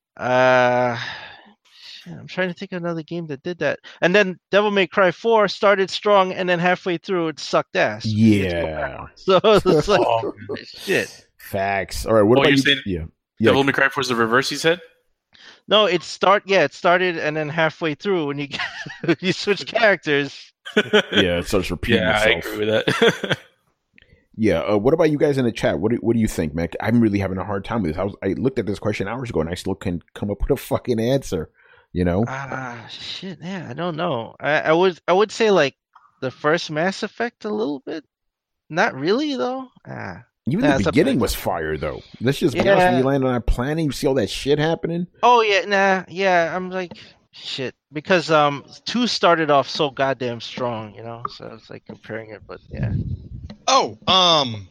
Uh, shit, I'm trying to think of another game that did that. And then Devil May Cry four started strong and then halfway through it sucked ass. Yeah. So it's like Oh, shit. Facts. All right. What Oh, about you're you? saying Yeah. Yeah. Devil May Cry four is the reverse, you said? No, it start yeah, it started and then halfway through when you you switch characters. Yeah. It starts repeating Yeah, I itself. agree with that. Yeah. Uh, what about you guys in the chat? What do, what do you think, man? I'm really having a hard time with this. I was I looked at this question hours ago and I still can't come up with a fucking answer. You know? Ah, shit. Yeah, I don't know. I, I would I would say like the first Mass Effect a little bit. Not really though. Ah. Even Nah, the beginning was fire, though. Let's just be honest. When Yeah. you land on that planet, you see all that shit happening. Oh yeah, nah, yeah. I'm like shit because um two started off so goddamn strong, you know. So it's like comparing it, but yeah. Oh, um,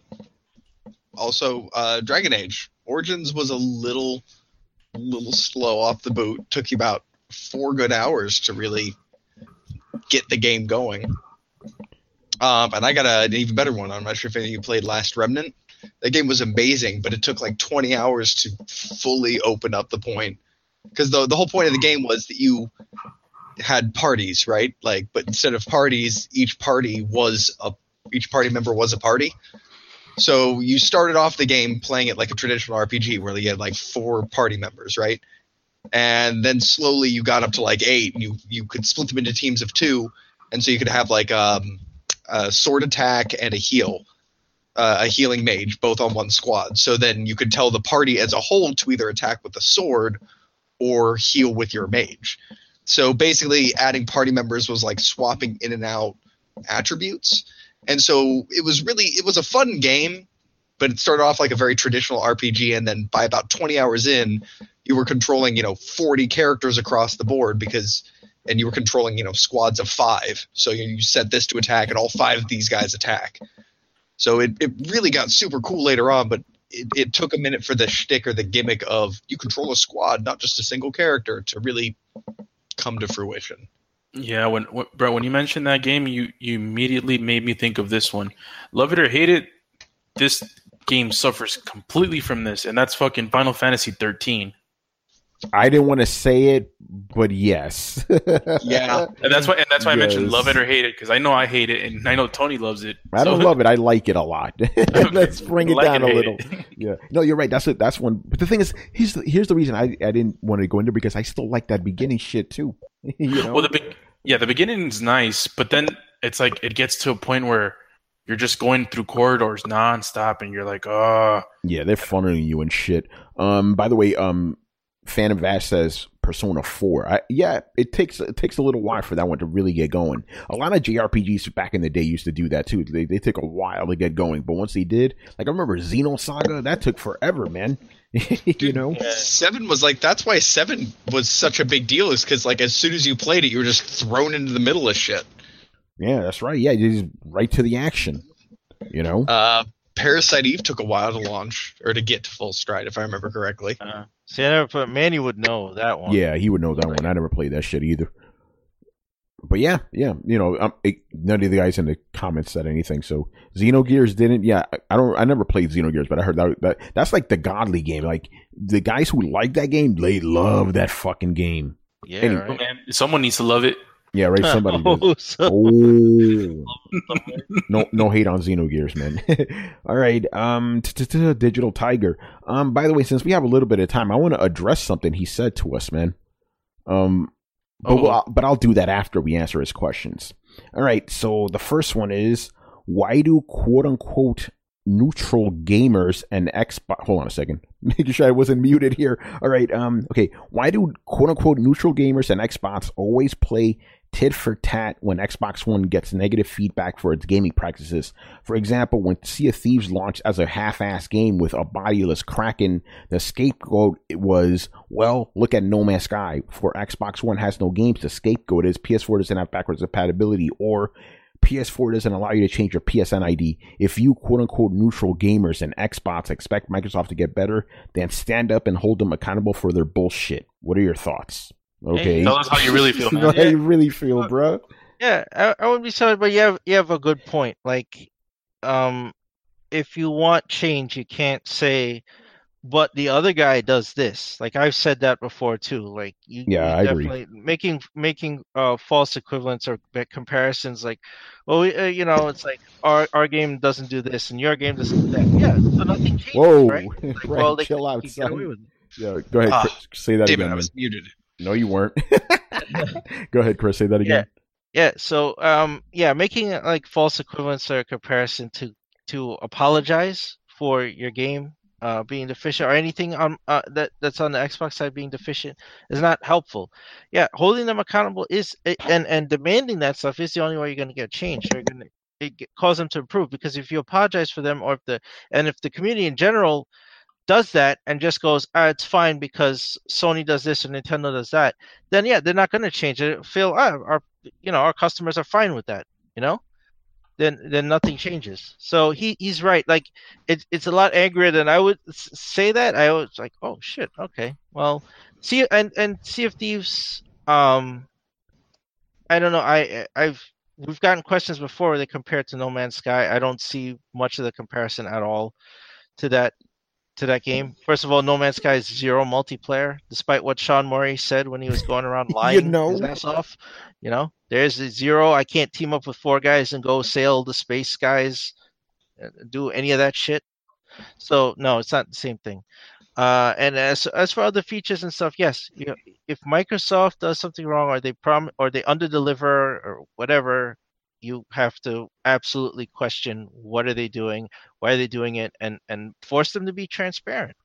also uh, Dragon Age Origins was a little, little slow off the boot. Took you about four good hours to really get the game going. Um, and I got a, an even better one. I'm not sure if any of you played Last Remnant. That game was amazing, but it took like twenty hours to fully open up the point. Because the the whole point of the game was that you had parties, right? Like, but instead of parties, each party was a each party member was a party. So you started off the game playing it like a traditional R P G, where you had like four party members, right? And then slowly you got up to like eight, and you you could split them into teams of two, and so you could have like um, a sword attack and a heal. Uh, a healing mage, both on one squad. So then you could tell the party as a whole to either attack with a sword or heal with your mage. So basically adding party members was like swapping in and out attributes. And so it was really, it was a fun game, but it started off like a very traditional R P G. And then by about twenty hours in, you were controlling, you know, forty characters across the board because, and you were controlling, you know, squads of five. So you, you set this to attack and all five of these guys attack. So it, it really got super cool later on, but it, it took a minute for the shtick or the gimmick of you control a squad, not just a single character, to really come to fruition. Yeah, when, when bro, when you mentioned that game, you, you immediately made me think of this one. Love it or hate it, this game suffers completely from this, and that's fucking Final Fantasy thirteen. I didn't want to say it, but yes. Yeah, and that's why and that's why Yes. I mentioned love it or hate it, because I know I hate it, and I know Tony loves it. I don't So- love it. I like it a lot. Let's bring it Like down it, a hate little. it. Yeah. No, you're right. That's it. That's one. But the thing is, here's the, here's the reason I, I didn't want to go into, because I still like that beginning shit too. You know? Well, the be- yeah, the beginning's nice, but then it's like it gets to a point where you're just going through corridors nonstop, and you're like, oh. Yeah, they're funneling you and shit. Um, by the way, um, Phantom Vash says Persona four. I, yeah, it takes it takes a little while for that one to really get going. A lot of J R P Gs back in the day used to do that too. They they took a while to get going, but once they did, like I remember Xenosaga, that took forever, man. You know, Seven was like, that's why Seven was such a big deal, is because like as soon as you played it, you were just thrown into the middle of shit. yeah, that's right. Yeah, just right to the action. You know, Uh, Parasite Eve took a while to launch or to get to full stride, if I remember correctly. Uh, see, I never put Manny would know that one. yeah, he would know that one. I never played that shit either. But yeah, yeah, you know, um, it, none of the guys in the comments said anything. So Xenogears didn't. Yeah, I, I don't. I never played Xenogears, but I heard that, that that's like the godly game. Like the guys who like that game, they love that fucking game. Yeah, Anyway. Oh, right. man, someone needs to love it. Yeah, right. Somebody does. Oh, so- Oh, no, no hate on Xenogears, man. All right, um, Digital Tiger. Um, by the way, since we have a little bit of time, I want to address something he said to us, man. Um, but Oh. we'll, but I'll do that after we answer his questions. All right. So the first one is, why do quote unquote neutral gamers and Xbox? Hold on a second, making sure I wasn't muted here. All right. Um. Okay. Why do quote unquote neutral gamers and Xbox always play tit for tat when Xbox One gets negative feedback for its gaming practices? For example, when Sea of Thieves launched as a half-ass game with a bodiless Kraken, the scapegoat was, well, look at No Man's Sky. For Xbox One has no games, the scapegoat is P S four doesn't have backwards compatibility, or P S four doesn't allow you to change your P S N I D. If you quote-unquote neutral gamers and Xbox expect Microsoft to get better, then stand up and hold them accountable for their bullshit. What are your thoughts? Okay. Tell us how you really feel, man. How you really feel, bro? Yeah, I, I wouldn't be sorry, but you have you have a good point. Like, um, if you want change, you can't say, but the other guy does this. Like I've said that before too. Like you, Yeah, you I agree. definitely making making uh false equivalents or be- comparisons. Like, well, we, uh, you know, it's like our our game doesn't do this and your game doesn't do that. Yeah, so nothing changes, Whoa. right? Like, Right, well, they chill can- out, you get away son. with it. Yeah, go ahead, Ah, Chris. Say that Damn it, again. I Man. was muted. No, you weren't. Go ahead, Chris. Say that again. Yeah, so um, yeah, making uh, like false equivalents or comparison to to apologize for your game uh, being deficient, or anything on uh, that that's on the Xbox side being deficient is not helpful. Yeah, holding them accountable is and and demanding that stuff is the only way you're going to get change. You're going to it cause them to improve, because if you apologize for them, or if the and if the community in general does that and just goes, ah, it's fine because Sony does this and Nintendo does that, then yeah, they're not going to change it. Feel ah, our you know our customers are fine with that, you know. Then then nothing changes. So he, he's right. Like it's it's a lot angrier than I would say that. I was like, oh shit, okay, well, see and and Sea of Thieves. Um, I don't know. I I've we've gotten questions before where they compare it to No Man's Sky. I don't see much of the comparison at all to that to that game. First of all, No Man's Sky is zero multiplayer, despite what Sean Murray said when he was going around lying you know? his ass off. You know, there's a zero. I can't team up with four guys and go sail the space skies, do any of that shit. So no, it's not the same thing. Uh, and as as for other features and stuff, yes, you know, if Microsoft does something wrong, or they prom or they underdeliver or whatever, you have to absolutely question what are they doing, why are they doing it, and and force them to be transparent.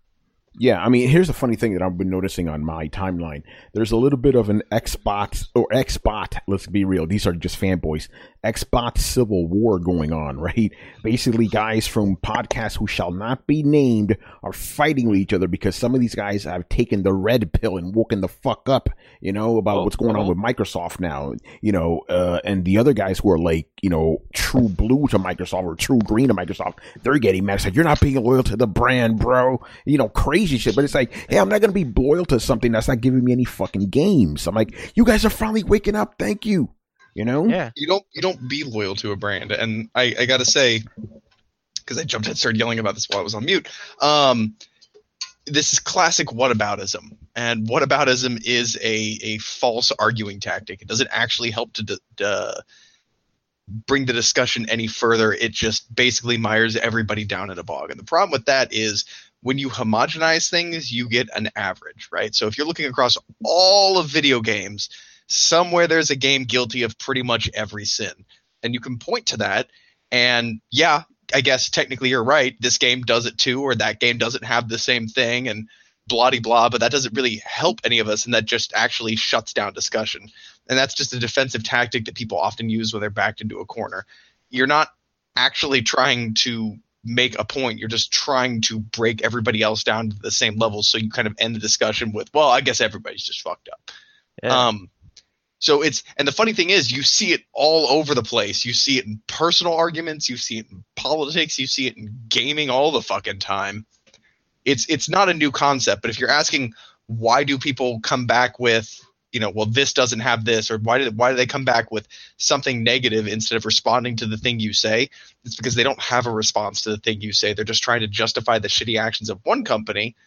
Yeah, I mean, here's the funny thing that I've been noticing on my timeline. There's a little bit of an Xbox, or Xbot, let's be real, these are just fanboys, Xbox civil war going on, right? Basically, guys from podcasts who shall not be named are fighting with each other because some of these guys have taken the red pill and woken the fuck up, you know, about oh, what's going oh. on with Microsoft now, you know, uh, and the other guys who are like, you know, true blue to Microsoft or true green to Microsoft, they're getting mad. It's like, you're not being loyal to the brand, bro. You know, crazy shit. But it's like, hey, I'm not going to be loyal to something that's not giving me any fucking games. I'm like, you guys are finally waking up. Thank you. You know? Yeah. You don't you don't be loyal to a brand. And I, I got to say, because I jumped and started yelling about this while I was on mute, um, this is classic whataboutism. And whataboutism is a, a false arguing tactic. It doesn't actually help to d- d- bring the discussion any further. It just basically mires everybody down in a bog. And the problem with that is when you homogenize things, you get an average, right? So if you're looking across all of video games, somewhere there's a game guilty of pretty much every sin. And you can point to that. And yeah, I guess technically you're right. This game does it too, or that game doesn't have the same thing, and blah, blah, blah. But that doesn't really help any of us. And that just actually shuts down discussion. And that's just a defensive tactic that people often use when they're backed into a corner. You're not actually trying to make a point. You're just trying to break everybody else down to the same level. So you kind of end the discussion with, well, I guess everybody's just fucked up. Yeah. Um, So it's, and the funny thing is, you see it all over the place. You see it in personal arguments. You see it in politics. You see it in gaming all the fucking time. It's it's not a new concept, but if you're asking why do people come back with, you know, well, this doesn't have this, or why did why do they come back with something negative instead of responding to the thing you say? It's because they don't have a response to the thing you say. They're just trying to justify the shitty actions of one company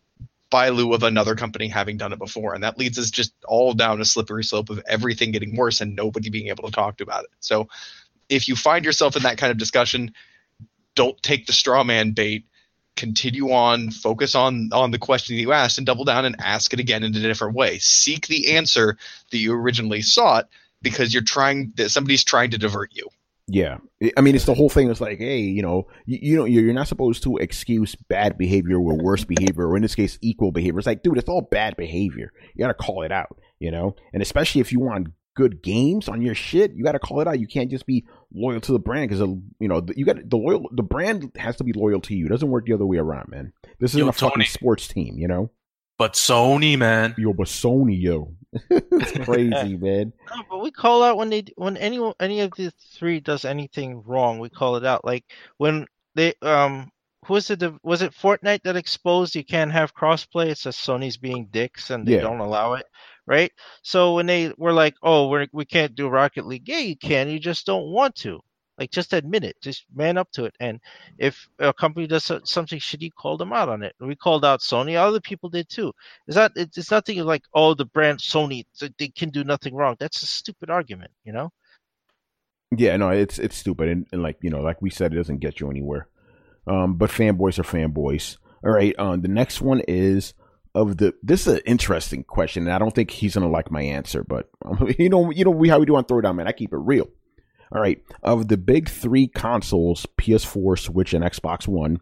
by lieu of another company having done it before. And that leads us just all down a slippery slope of everything getting worse and nobody being able to talk to about it. So if you find yourself in that kind of discussion, don't take the straw man bait. Continue on, focus on, on the question that you asked, and double down and ask it again in a different way. Seek the answer that you originally sought, because you're trying – somebody's trying to divert you. Yeah. I mean, it's the whole thing. It's like, hey, you know, you, you know, you're not supposed to excuse bad behavior or worse behavior, or in this case, equal behavior. It's like, dude, it's all bad behavior. You got to call it out, you know, and especially if you want good games on your shit, you got to call it out. You can't just be loyal to the brand because, you know, you got the loyal, the brand has to be loyal to you. It doesn't work the other way around, man. This isn't yo, a fucking Tony. sports team, you know? But Sony, man. Yo, but Sony, yo. It's crazy, man. No, but we call out when they when any any of the three does anything wrong. We call it out. Like when they um who was it? Was it Fortnite that exposed you can't have crossplay? It's just Sony's being dicks and they Yeah. don't allow it, right? So when they were like, oh, we're we can't do Rocket League, yeah, you can. You just don't want to. Like, just admit it. Just man up to it. And if a company does so- something shitty, call them out on it. We called out Sony. Other people did too. It's not. It's nothing like, oh, the brand Sony, they can do nothing wrong. That's a stupid argument, you know? Yeah, no, it's it's stupid, and, and like you know, like we said, it doesn't get you anywhere. Um, but fanboys are fanboys. All right. Um, the next one is of the. This is an interesting question, and I don't think he's gonna like my answer, but um, you know, you know, we how we do on Throwdown, man. I keep it real. All right. Of the big three consoles, P S four, Switch, and Xbox One,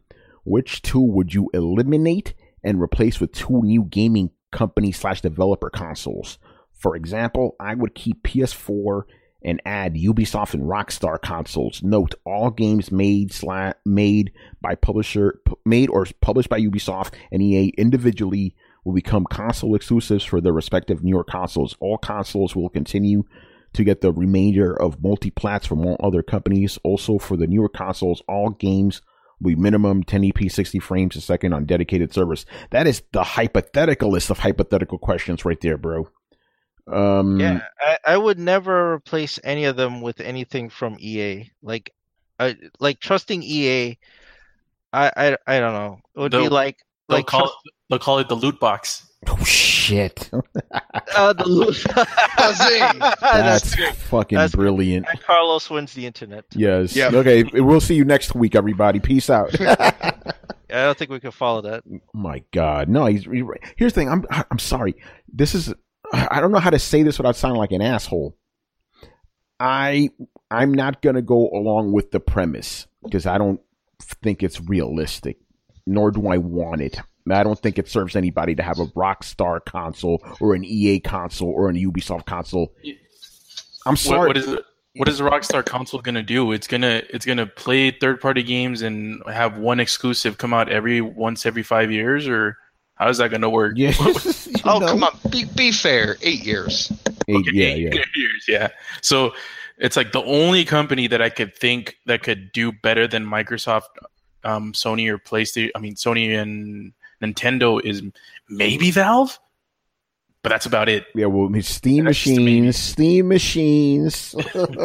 which two would you eliminate and replace with two new gaming company slash developer consoles? For example, I would keep P S four and add Ubisoft and Rockstar consoles. Note, all games made sla- made by publisher p- made or published by Ubisoft and E A individually will become console exclusives for their respective newer consoles. All consoles will continue to get the remainder of multi-plats from all other companies. Also, for the newer consoles, all games will be minimum ten eighty p sixty frames a second on dedicated servers. That is the hypothetical list of hypothetical questions right there, bro. Um, yeah, I, I would never replace any of them with anything from E A. Like, I, like trusting E A. I, I, I don't know. It would they'll, be like they'll like call trust- it, they'll call it the loot box. Oh shit! uh, the loot. That's fucking That's, brilliant. and Carlos wins the internet. Yes. Yep. Okay. We'll see you next week, everybody. Peace out. I don't think we can follow that. My God, no. He's, he, here's the thing. I'm I'm sorry. This is. I don't know how to say this without sounding like an asshole. I I'm not gonna go along with the premise because I don't think it's realistic, nor do I want it. I don't think it serves anybody to have a Rockstar console or an E A console or an Ubisoft console. I'm sorry. What, what is it? What is the Rockstar console gonna do? It's gonna it's gonna play third party games and have one exclusive come out every once every five years, or how is that gonna work? Yeah. Oh, know? come on. Be, be fair. Eight years. Eight, Okay, yeah, eight yeah. years, yeah. So it's like the only company that I could think that could do better than Microsoft, um, Sony, or PlayStation. I mean, Sony and Nintendo is maybe Valve, but that's about it. Yeah, well, Steam That's just machines, Steam machines.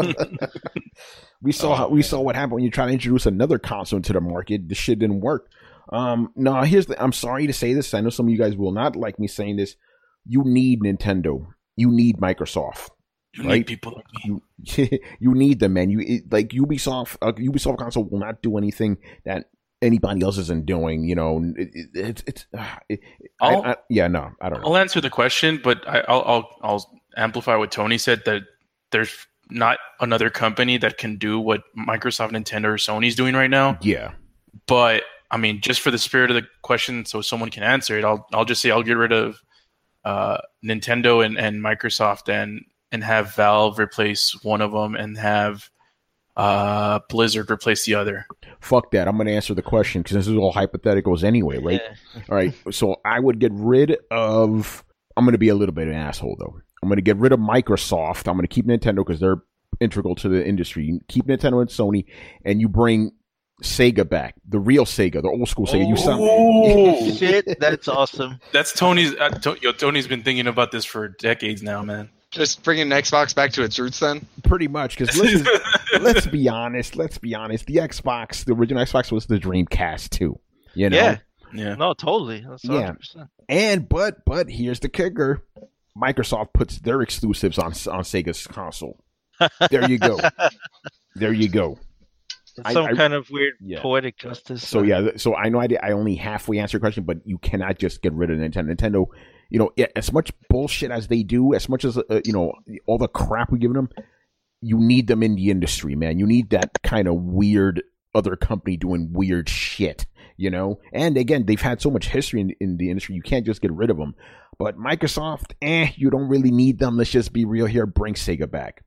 we saw Oh, how, we man. saw what happened when you try to introduce another console into the market. The shit didn't work. Um, no, here's the. I'm sorry to say this. I know some of you guys will not like me saying this. You need Nintendo. You need Microsoft. You Right? need people like me. You you need them, man. You it, like Ubisoft. Uh, Ubisoft console will not do anything that anybody else isn't doing. You know, it, it, it's it's. Uh, it, I, I'll- I, yeah, no, I don't know. I'll answer the question, but I, I'll, I'll I'll amplify what Tony said, that there's not another company that can do what Microsoft, Nintendo, or Sony's doing right now. Yeah, But I mean, just for the spirit of the question, so someone can answer it, I'll I'll just say I'll get rid of uh, Nintendo and, and Microsoft and and have Valve replace one of them and have uh, Blizzard replace the other. fuck that. I'm going to answer the question because this is all hypotheticals anyway, right? Yeah. All right. So I would get rid of. I'm going to be a little bit of an asshole though. I'm going to get rid of Microsoft. I'm going to keep Nintendo because they're integral to the industry. You keep Nintendo and Sony, and you bring Sega back, the real Sega, the old school Sega. You sound. Oh, Shit, that's awesome. that's Tony's. Uh, to, yo, Tony's been thinking about this for decades now, man. Just bringing Xbox back to its roots then? Pretty much, because let's, let's be honest. Let's be honest. The Xbox, the original Xbox, was the Dreamcast too. You know. Yeah. Yeah. No, totally. That's Yeah. one hundred percent. And but but here's the kicker: Microsoft puts their exclusives on on Sega's console. There you go. There you go. I- Some I- kind of weird yeah. poetic justice. So yeah, th- so I know I, did, I only halfway answered your question, but you cannot just get rid of Nintendo. Nintendo, you know, yeah, as much bullshit as they do, as much as uh, you know, all the crap we're giving them, you need them in the industry, man. You need that kind of weird other company doing weird shit, you know. And again, they've had so much history in, in the industry, you can't just get rid of them. But Microsoft, eh, you don't really need them. Let's just be real here. Bring Sega back.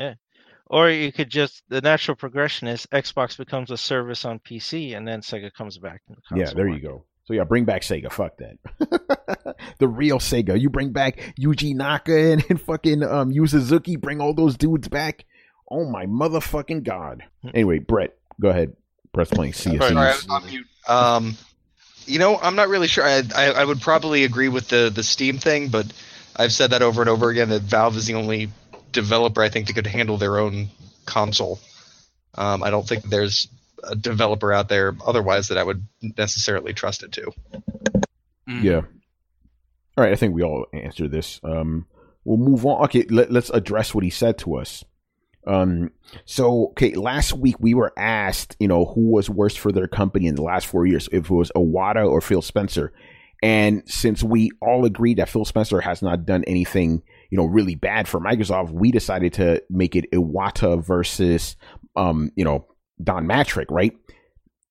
Or you could just, the natural progression is Xbox becomes a service on P C and then Sega comes back. In the Yeah, console there you market. go. So yeah, bring back Sega. Fuck that. The real Sega. You bring back Yuji Naka and, and fucking um, Yu Suzuki. Bring all those dudes back. Oh my motherfucking god. Anyway, Brett, go ahead. Press play. See you. Sorry, I was on mute. Um, you know, I'm not really sure. I, I I would probably agree with the the Steam thing, but I've said that over and over again that Valve is the only developer I think that could handle their own console. Um, I don't think there's a developer out there otherwise that I would necessarily trust it to. Mm. Yeah. All right. I think we all answered this. Um, we'll move on. Okay. Let, let's address what he said to us. Um, so, okay. Last week we were asked, you know, who was worst for their company in the last four years, if it was Iwata or Phil Spencer. And since we all agreed that Phil Spencer has not done anything, you know, really bad for Microsoft, we decided to make it Iwata versus, um, you know, Don Matrick, right?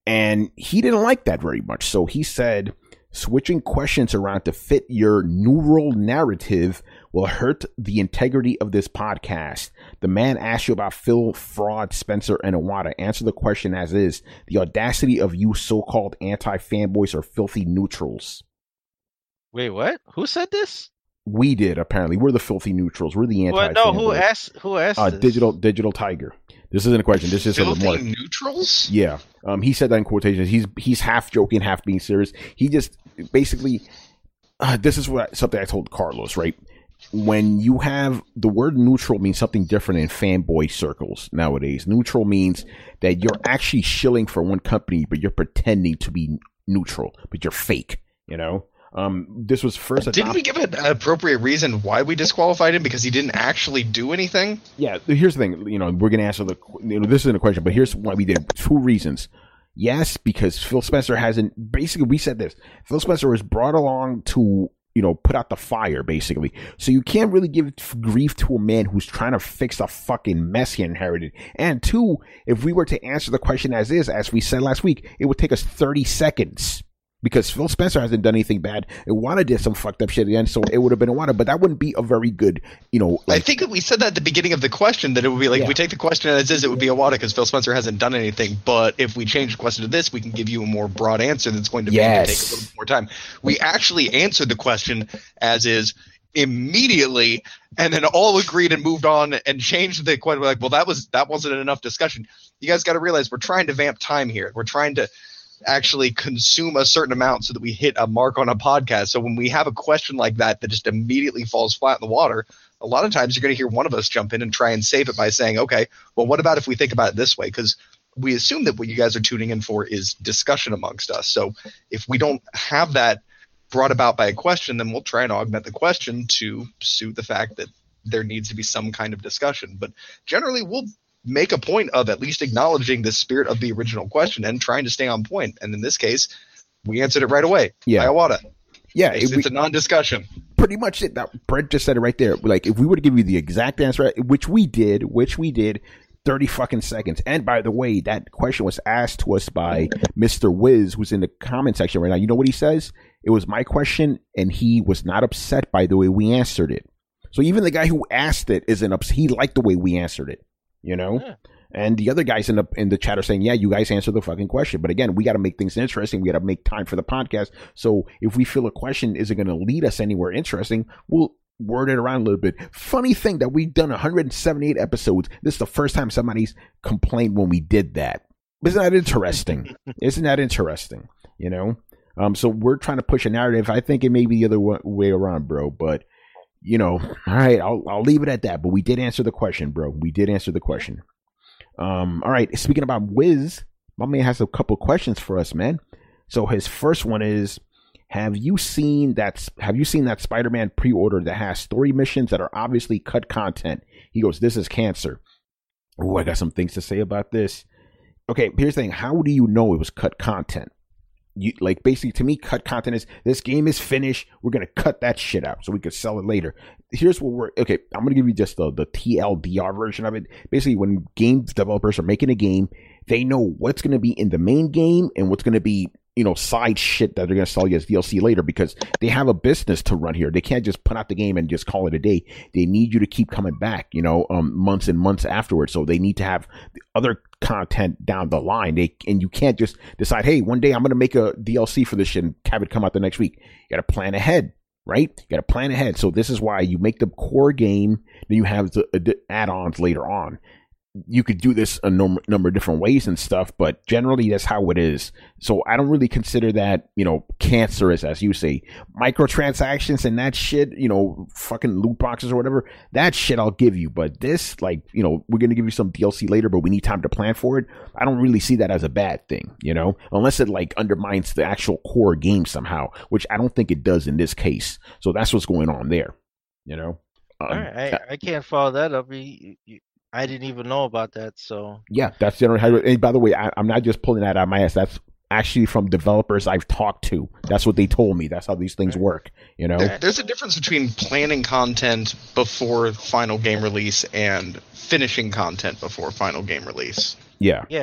And he didn't like that very much. So he said, switching questions around to fit your neural narrative will hurt the integrity of this podcast. The man asked you about Phil, Fraud, Spencer, and Iwata. Answer the question as is. The audacity of you so-called anti-fanboys are filthy neutrals. Wait, what? Who said this? We did, apparently. We're the filthy neutrals. We're the anti-fanboys. Well, no, who asked, who asked uh, this? Digital, Digital Tiger. This isn't a question. This is filthy a more neutrals? Yeah. Um, he said that in quotations. He's he's half joking, half being serious. He just basically, uh, this is what something I told Carlos, right? When you have the word neutral means something different in fanboy circles nowadays. Neutral means that you're actually shilling for one company, but you're pretending to be neutral, but you're fake, you know? Um, this was first. Didn't adopted. we give an appropriate reason why we disqualified him? Because he didn't actually do anything? Yeah, here's the thing. You know, we're going to answer the, you know, this isn't a question, but here's why we did it. Two reasons. Yes, because Phil Spencer hasn't, basically we said this, Phil Spencer was brought along to, you know, put out the fire, basically. So you can't really give grief to a man who's trying to fix the fucking mess he inherited. And two, if we were to answer the question as is, as we said last week, it would take us thirty seconds. Because Phil Spencer hasn't done anything bad. Iwata did some fucked up shit again, so it would have been Iwata. But that wouldn't be a very good, you know. Like, I think we said that at the beginning of the question, that it would be like, yeah. if we take the question as is, it would be Iwata because Phil Spencer hasn't done anything. But if we change the question to this, we can give you a more broad answer that's going to yes. take a little more time. We actually answered the question as is immediately, and then all agreed and moved on and changed the question. We're like, well, that was that wasn't enough discussion. You guys got to realize we're trying to vamp time here. We're trying to actually consume a certain amount so that we hit a mark on a podcast. So when we have a question like that that just immediately falls flat in the water, a lot of times you're going to hear one of us jump in and try and save it by saying, okay, well, what about if we think about it this way? Because we assume that what you guys are tuning in for is discussion amongst us. So if we don't have that brought about by a question, then we'll try and augment the question to suit the fact that there needs to be some kind of discussion. But generally, we'll make a point of at least acknowledging the spirit of the original question and trying to stay on point. And in this case, we answered it right away. Yeah. Iwata. Yeah. It's, we, it's a non-discussion. Pretty much it. That, Brent just said it right there. Like, if we were to give you the exact answer, which we did, which we did, thirty fucking seconds. And by the way, that question was asked to us by Mister Wiz, who's in the comment section right now. You know what he says? It was my question, and he was not upset by the way we answered it. So even the guy who asked it isn't upset. He liked the way we answered it. You know, yeah. And the other guys in the in the chat are saying, yeah, you guys answer the fucking question. But again, we got to make things interesting. We got to make time for the podcast. So if we feel a question isn't going to lead us anywhere interesting, we'll word it around a little bit. Funny thing that we've done one hundred seventy-eight episodes. This is the first time somebody's complained when we did that. Isn't that interesting? Isn't that interesting? You know, um, so we're trying to push a narrative. I think it may be the other way around, bro. But you know, all right, I'll I'll leave it at that. But we did answer the question, bro. We did answer the question. Um, all right. Speaking about Wiz, my man has a couple questions for us, man. So his first one is: Have you seen that? Have you seen that Spider-Man pre-order that has story missions that are obviously cut content? He goes, "This is cancer." Oh, I got some things to say about this. Okay, here's the thing: how do you know it was cut content? You like basically to me, cut content is this game is finished. We're gonna cut that shit out so we could sell it later. Here's what we're okay. I'm gonna give you just the the T L D R version of it. Basically, when game developers are making a game, they know what's gonna be in the main game and what's gonna be, you know, side shit that they're gonna sell you as D L C later, because they have a business to run here. They can't just put out the game and just call it a day. They need you to keep coming back, you know, um, months and months afterwards. So they need to have other content down the line. They and you can't just decide, hey, one day I'm gonna make a D L C for this shit and have it come out the next week. You gotta plan ahead, right? You gotta plan ahead. So this is why you make the core game, then you have the uh, add-ons later on. You could do this a number, number of different ways and stuff, but generally that's how it is. So I don't really consider that, you know, cancerous, as you say. Microtransactions and that shit, you know, fucking loot boxes or whatever, that shit I'll give you. But this, like, you know, we're going to give you some D L C later, but we need time to plan for it. I don't really see that as a bad thing, you know, unless it like undermines the actual core game somehow, which I don't think it does in this case. So that's what's going on there, you know. Um, All right, I, I can't follow that up. You, you, I didn't even know about that, so... Yeah, that's generally how... And by the way, I, I'm not just pulling that out of my ass. That's actually from developers I've talked to. That's what they told me. That's how these things work, you know? There, there's a difference between planning content before final game release and finishing content before final game release. Yeah. Yeah,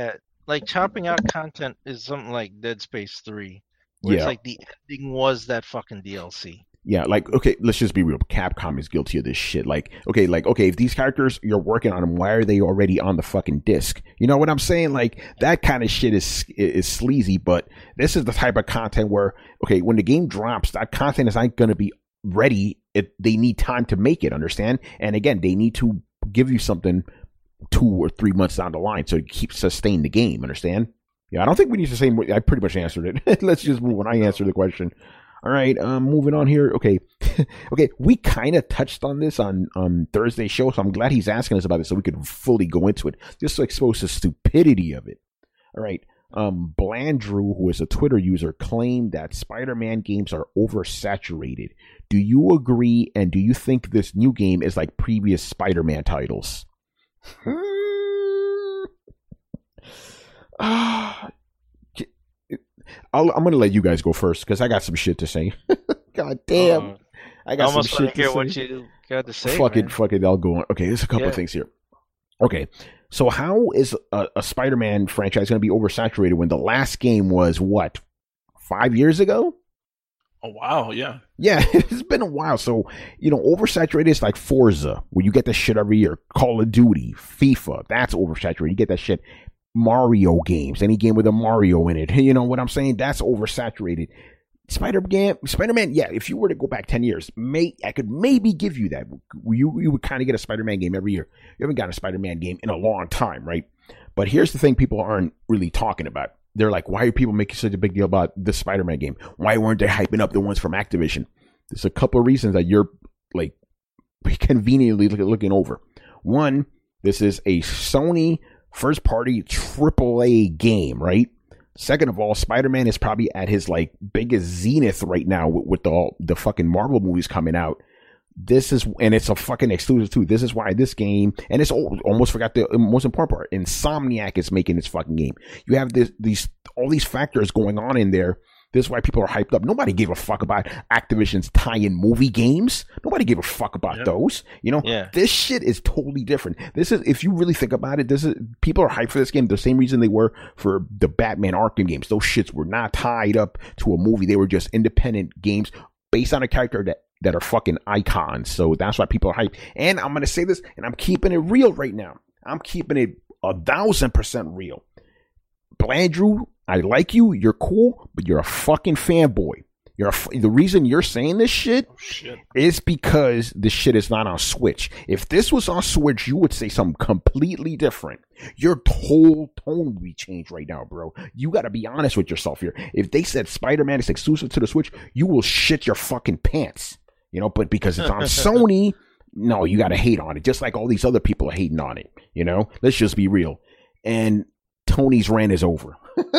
like chopping out content is something like Dead Space three, where Yeah. it's like the ending was that fucking D L C. Yeah, like, okay, let's just be real. Capcom is guilty of this shit. Like, okay, like, okay, if these characters, you're working on them, why are they already on the fucking disc? You know what I'm saying? Like, that kind of shit is is sleazy, but this is the type of content where, okay, when the game drops, that content is not going to be ready. It, they need time to make it, understand? And again, they need to give you something two or three months down the line so it keeps sustain the game, understand? Yeah, I don't think we need to say more. I pretty much answered it. Let's just move on. I answered the question. All right, um, moving on here. Okay, okay, we kind of touched on this on um Thursday's show, so I'm glad he's asking us about it so we could fully go into it, just to expose the stupidity of it. All right, um, Blandrew, who is a Twitter user, claimed that Spider-Man games are oversaturated. Do you agree, and do you think this new game is like previous Spider-Man titles? Ah. I'll, I'm going to let you guys go first because I got some shit to say. God damn. Uh, I got I almost some shit to hear say. what you got to say. Fuck man. it, fuck it. I'll go on. Okay, there's a couple yeah. of things here. Okay, so how is a, a Spider-Man franchise going to be oversaturated when the last game was, what, five years ago? Oh, wow, yeah. Yeah, it's been a while. So, you know, oversaturated is like Forza, where you get that shit every year. Call of Duty, FIFA, that's oversaturated. You get that shit. Mario games, any game with a Mario in it. You know what I'm saying? That's oversaturated. Spider-Man, Spider-Man, yeah, if you were to go back ten years, may I could maybe give you that. You, you would kind of get a Spider-Man game every year. You haven't got a Spider-Man game in a long time, right? But here's the thing people aren't really talking about. They're like, why are people making such a big deal about the Spider-Man game? Why weren't they hyping up the ones from Activision? There's a couple of reasons that you're like conveniently looking over. One, this is a Sony first party triple A game, right? Second of all, Spider-Man is probably at his like biggest zenith right now with, with the the fucking Marvel movies coming out. This is, and it's a fucking exclusive too. This is why this game, and it's almost forgot the most important part. Insomniac is making this fucking game. You have this, these, all these factors going on in there. This is why people are hyped up. Nobody gave a fuck about Activision's tie-in movie games. Nobody gave a fuck about yeah. those. You know, yeah. This shit is totally different. This is, if you really think about it, this is, people are hyped for this game the same reason they were for the Batman Arkham games. Those shits were not tied up to a movie. They were just independent games based on a character that, that are fucking icons. So that's why people are hyped. And I'm going to say this, and I'm keeping it real right now. I'm keeping it a thousand percent real. Blandrew, I like you, you're cool, but you're a fucking fanboy. You're a, the reason you're saying this shit, oh, shit is because this shit is not on Switch. If this was on Switch, you would say something completely different. Your whole tone would be changed right now, bro. You got to be honest with yourself here. If they said Spider-Man is exclusive to the Switch, you will shit your fucking pants. You know, but because it's on Sony, no, you got to hate on it. Just like all these other people are hating on it. You know, let's just be real. And Tony's rant is over.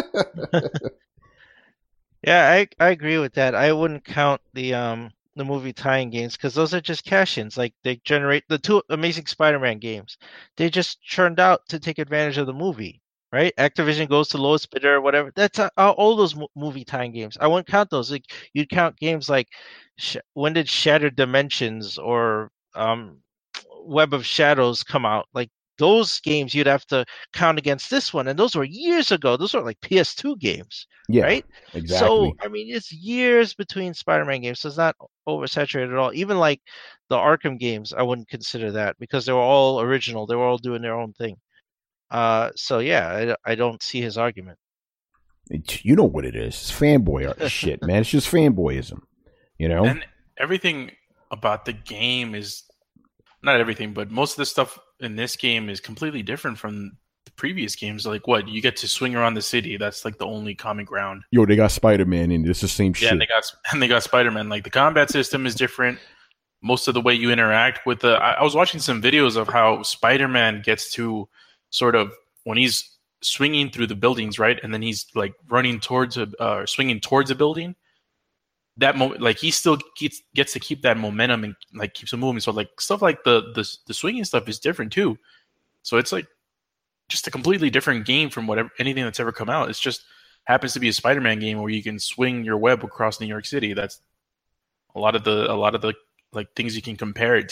Yeah, I I agree with that. I wouldn't count the um the movie tie-in games because those are just cash-ins. Like they generate the two Amazing Spider-Man games. They just churned out to take advantage of the movie, right? Activision goes to lowest bidder or whatever. That's uh, all those mo- movie tie-in games. I wouldn't count those. Like you'd count games like sh- when did Shattered Dimensions or um Web of Shadows come out? Like those games you'd have to count against this one, and those were years ago. Those were like P S two games, yeah, right? Exactly. So I mean, it's years between Spider-Man games, so it's not oversaturated at all. Even like the Arkham games, I wouldn't consider that because they were all original. They were all doing their own thing. Uh, so yeah, I, I don't see his argument. You know what it is? It's fanboy shit, man. It's just fanboyism, you know. And everything about the game is not everything, but most of the stuff in this game is completely different from the previous games. Like what? You get to swing around the city. That's like the only common ground. Yo, they got Spider-Man and it's the same yeah, shit. Yeah, and they got and they got Spider-Man. Like the combat system is different. Most of the way you interact with the I, I was watching some videos of how Spider-Man gets to sort of when he's swinging through the buildings, right? And then he's like running towards a uh, swinging towards a building. That moment, like he still gets gets to keep that momentum and like keeps it moving. So like stuff like the the the swinging stuff is different too. So it's like just a completely different game from whatever anything that's ever come out. It's just happens to be a Spider-Man game where you can swing your web across New York City. That's a lot of the a lot of the like things you can compare it to.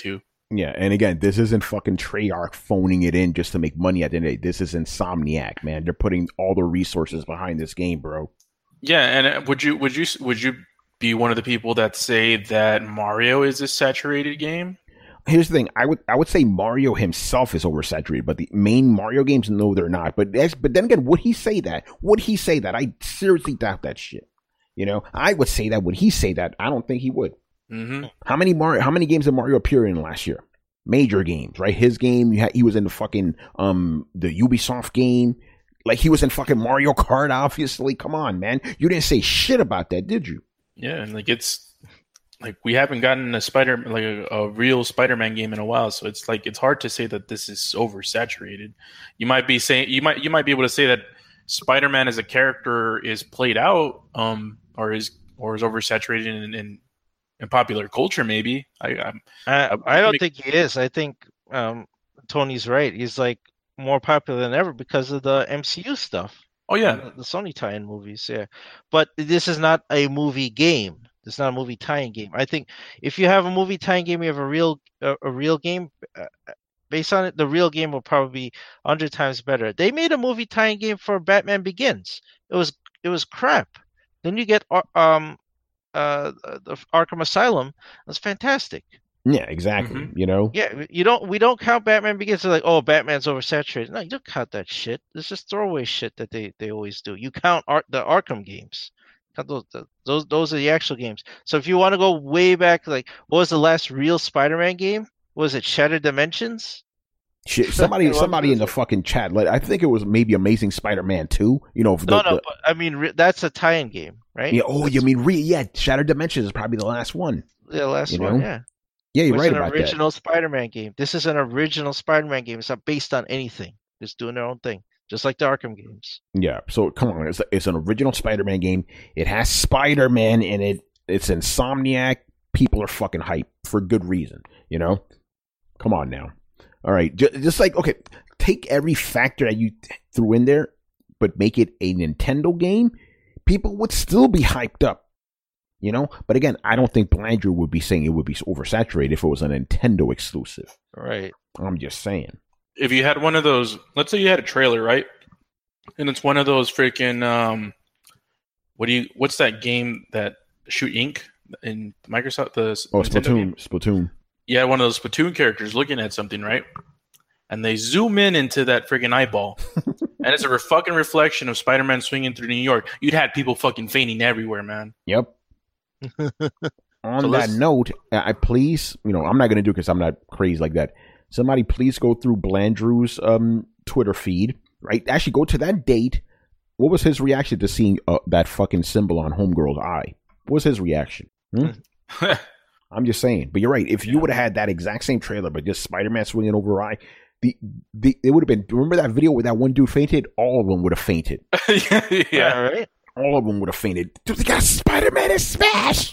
Yeah, and again, this isn't fucking Treyarch phoning it in just to make money at the end of the day. This is Insomniac, man. They're putting all the resources behind this game, bro. Yeah, and would you would you would you be one of the people that say that Mario is a saturated game? Here's the thing: I would I would say Mario himself is oversaturated, but the main Mario games, no, they're not. But but then again, would he say that? Would he say that? I seriously doubt that shit. You know, I would say that. Would he say that? I don't think he would. Mm-hmm. How many Mario? How many games did Mario appear in last year? Major games, right? His game. He was in the fucking um the Ubisoft game. Like he was in fucking Mario Kart. Obviously, come on, man. You didn't say shit about that, did you? Yeah, and like it's like we haven't gotten a Spider like a, a real Spider-Man game in a while, so it's like it's hard to say that this is oversaturated. You might be saying you might you might be able to say that Spider-Man as a character is played out, um, or is or is oversaturated in. in in popular culture, maybe. I I'm, I, I don't think he is. I think um, Tony's right. He's like more popular than ever because of the M C U stuff. Oh yeah, the, the Sony tie-in movies. Yeah, but this is not a movie game. It's not a movie tie-in game. I think if you have a movie tie-in game, you have a real a, a real game uh, based on it. The real game will probably be a hundred times better. They made a movie tie-in game for Batman Begins. It was it was crap. Then you get um. Uh, the Arkham Asylum was fantastic. Yeah, exactly. Mm-hmm. You know. Yeah, you don't. We don't count Batman Begins to like, oh, Batman's oversaturated. No, you don't count that shit. It's just throwaway shit that they, they always do. You count art the Arkham games. Count those those those are the actual games. So if you want to go way back, like what was the last real Spider-Man game? Was it Shattered Dimensions? Shit, somebody, somebody in the fucking chat. Like, I think it was maybe Amazing Spider-Man two. You know, the, no, no. The, but, I mean, re- that's a tie-in game, right? Yeah. Oh, that's, you mean re- yeah? Shattered Dimensions is probably the last one. Yeah, last you one. know? Yeah. Yeah, you're it's right an about original that. Spider-Man game. This is an original Spider-Man game. It's not based on anything. It's doing their own thing, just like the Arkham games. Yeah. So come on, it's it's an original Spider-Man game. It has Spider-Man in it. It's Insomniac. People are fucking hype for good reason. You know. Come on now. All right, just, just like okay, take every factor that you threw in there, but make it a Nintendo game. People would still be hyped up, you know. But again, I don't think Blandrew would be saying it would be oversaturated if it was a Nintendo exclusive. Right. I'm just saying. If you had one of those, let's say you had a trailer, right, and it's one of those freaking um, what do you? What's that game that Shoot Inc in Microsoft? The oh, Nintendo Splatoon. game? Splatoon. Yeah, one of those Splatoon characters looking at something, right? And they zoom in into that freaking eyeball. And it's a re- fucking reflection of Spider-Man swinging through New York. You'd had people fucking fainting everywhere, man. Yep. On So that let's- note, I please, you know, I'm not going to do it because I'm not crazy like that. Somebody please go through Blandrew's um, Twitter feed, right? Actually, go to that date. What was his reaction to seeing uh, that fucking symbol on Homegirl's eye? What was his reaction? Hmm? I'm just saying. But you're right. If you Yeah. would have had that exact same trailer, but just Spider-Man swinging over her eye, the, the it would have been. Remember that video where that one dude fainted? All of them would have fainted. yeah, yeah. All right. All of them would have fainted. Dude, they got Spider-Man in Smash.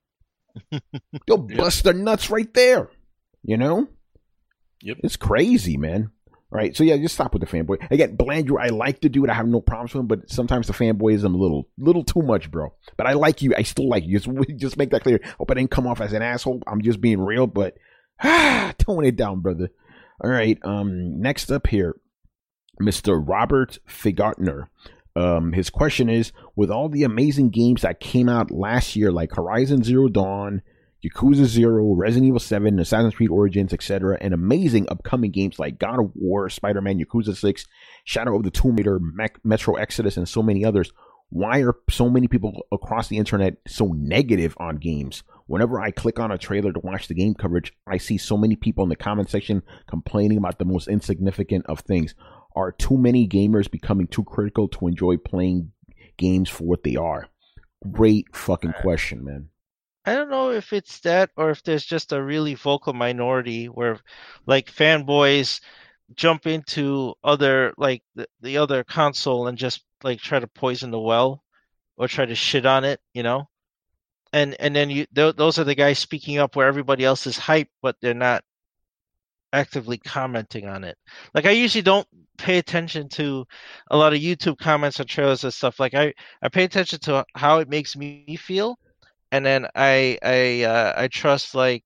They'll bust their nuts right there. You know? Yep. It's crazy, man. All right, so yeah, just stop with the fanboy. Again, Blandrew, I like the dude. I have no problems with him, but sometimes the fanboyism a little, little too much, bro. But I like you. I still like you. Just, just make that clear. Hope I didn't come off as an asshole. I'm just being real, but ah, tone it down, brother. All right. Um, next up here, Mister Robert Figartner. Um, his question is: with all the amazing games that came out last year, like Horizon Zero Dawn, Yakuza Zero, Resident Evil seven, Assassin's Creed Origins, et cetera, and amazing upcoming games like God of War, Spider-Man, Yakuza six, Shadow of the Tomb Raider, Mac- Metro Exodus, and so many others. Why are so many people across the internet so negative on games? Whenever I click on a trailer to watch the game coverage, I see so many people in the comment section complaining about the most insignificant of things. Are too many gamers becoming too critical to enjoy playing games for what they are? Great fucking question, man. I don't know if it's that or if there's just a really vocal minority where like fanboys jump into other like the, the other console and just like try to poison the well or try to shit on it, you know? And and then you th- those are the guys speaking up where everybody else is hyped but they're not actively commenting on it. Like I usually don't pay attention to a lot of YouTube comments or trailers and stuff. Like I I pay attention to how it makes me feel. And then I I uh, I trust like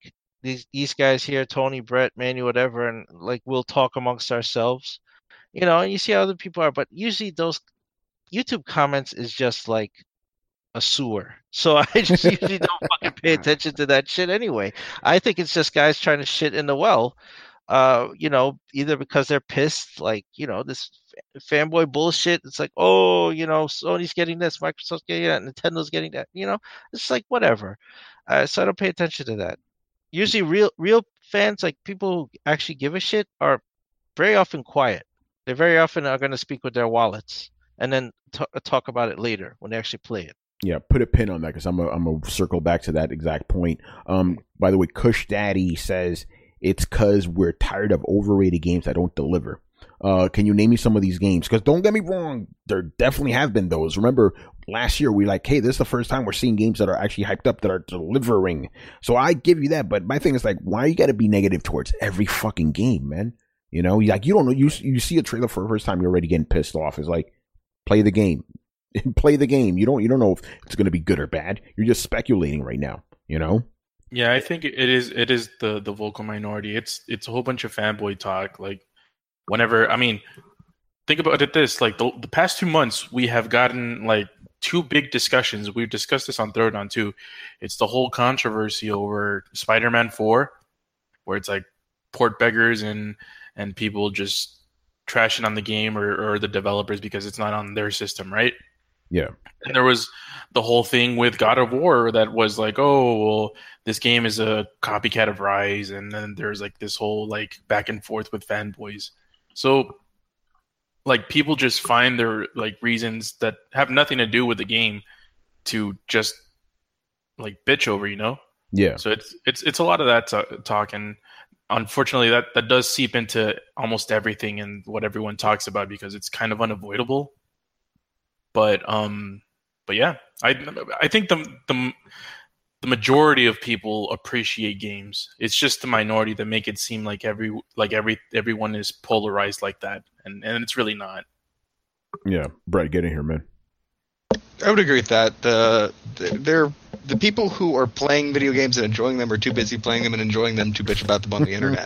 these these guys here, Tony, Brett, Manny, whatever, and like we'll talk amongst ourselves, you know, and you see how other people are. But usually those YouTube comments is just like a sewer. So I just usually don't fucking pay attention to that shit anyway. I think it's just guys trying to shit in the well. Uh, you know, either because they're pissed, like, you know, this fanboy bullshit. It's like, oh, you know, Sony's getting this, Microsoft's getting that, Nintendo's getting that. You know, it's like whatever. Uh, so I don't pay attention to that. Usually, real real fans, like people who actually give a shit, are very often quiet. They very often are going to speak with their wallets and then t- talk about it later when they actually play it. Yeah, put a pin on that because I'm a, I'm gonna circle back to that exact point. Um, by the way, Kush Daddy says it's because we're tired of overrated games that don't deliver. Uh, can you name me some of these games? Because don't get me wrong, there definitely have been those. Remember last year we were like, hey, this is the first time we're seeing games that are actually hyped up that are delivering. So I give you that, but my thing is like, why you got to be negative towards every fucking game, man? You know, like you don't know, you you see a trailer for the first time, you're already getting pissed off. It's like, play the game. Play the game. You don't you don't know if it's going to be good or bad. You're just speculating right now, you know? Yeah, I think it is it is the the vocal minority. It's it's a whole bunch of fanboy talk. Like whenever, I mean, think about it this, like the, the past two months we have gotten like two big discussions. We've discussed this on Throwdown too. It's the whole controversy over Spider-Man four, where it's like port beggars and and people just trashing on the game or, or the developers because it's not on their system, right? Yeah. And there was the whole thing with God of War that was like, oh, well, this game is a copycat of Rise. And then there's like this whole like back and forth with fanboys. So like people just find their like reasons that have nothing to do with the game to just like bitch over, you know? Yeah. So it's it's it's a lot of that t- talk. And unfortunately that, that does seep into almost everything and what everyone talks about because it's kind of unavoidable. But um, but yeah, I I think the the the majority of people appreciate games. It's just the minority that make it seem like every like every everyone is polarized like that, and and it's really not. Yeah, Brett, get in here, man. I would agree with that. The they're the people who are playing video games and enjoying them are too busy playing them and enjoying them to bitch about them on the internet.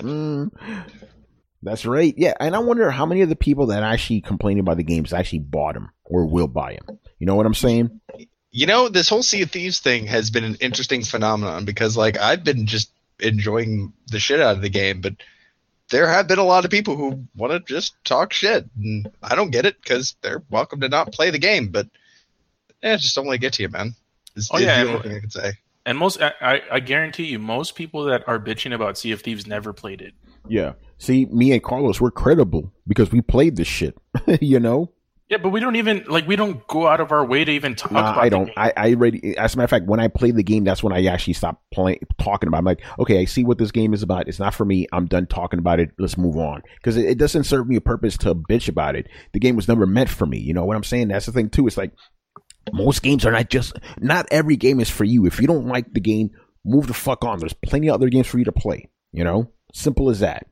That's right. Yeah, and I wonder how many of the people that actually complain about the games actually bought them or will buy them. You know what I'm saying? You know, this whole Sea of Thieves thing has been an interesting phenomenon because, like, I've been just enjoying the shit out of the game, but there have been a lot of people who want to just talk shit, and I don't get it because they're welcome to not play the game, but eh, just don't let it get to you, man. Is, oh, yeah, the only thing I can say. And most, I, I guarantee you, most people that are bitching about Sea of Thieves never played it. Yeah. See, me and Carlos, we're credible because we played this shit, you know? Yeah, but we don't even, like, we don't go out of our way to even talk nah, about I the don't. game. I, I already, as a matter of fact, when I play the game, that's when I actually stop playing, talking about it. I'm like, okay, I see what this game is about. It's not for me. I'm done talking about it. Let's move on. Because it, it doesn't serve me a purpose to bitch about it. The game was never meant for me. You know what I'm saying? That's the thing, too. It's like, most games are not just, not every game is for you. If you don't like the game, move the fuck on. There's plenty of other games for you to play. You know? Simple as that.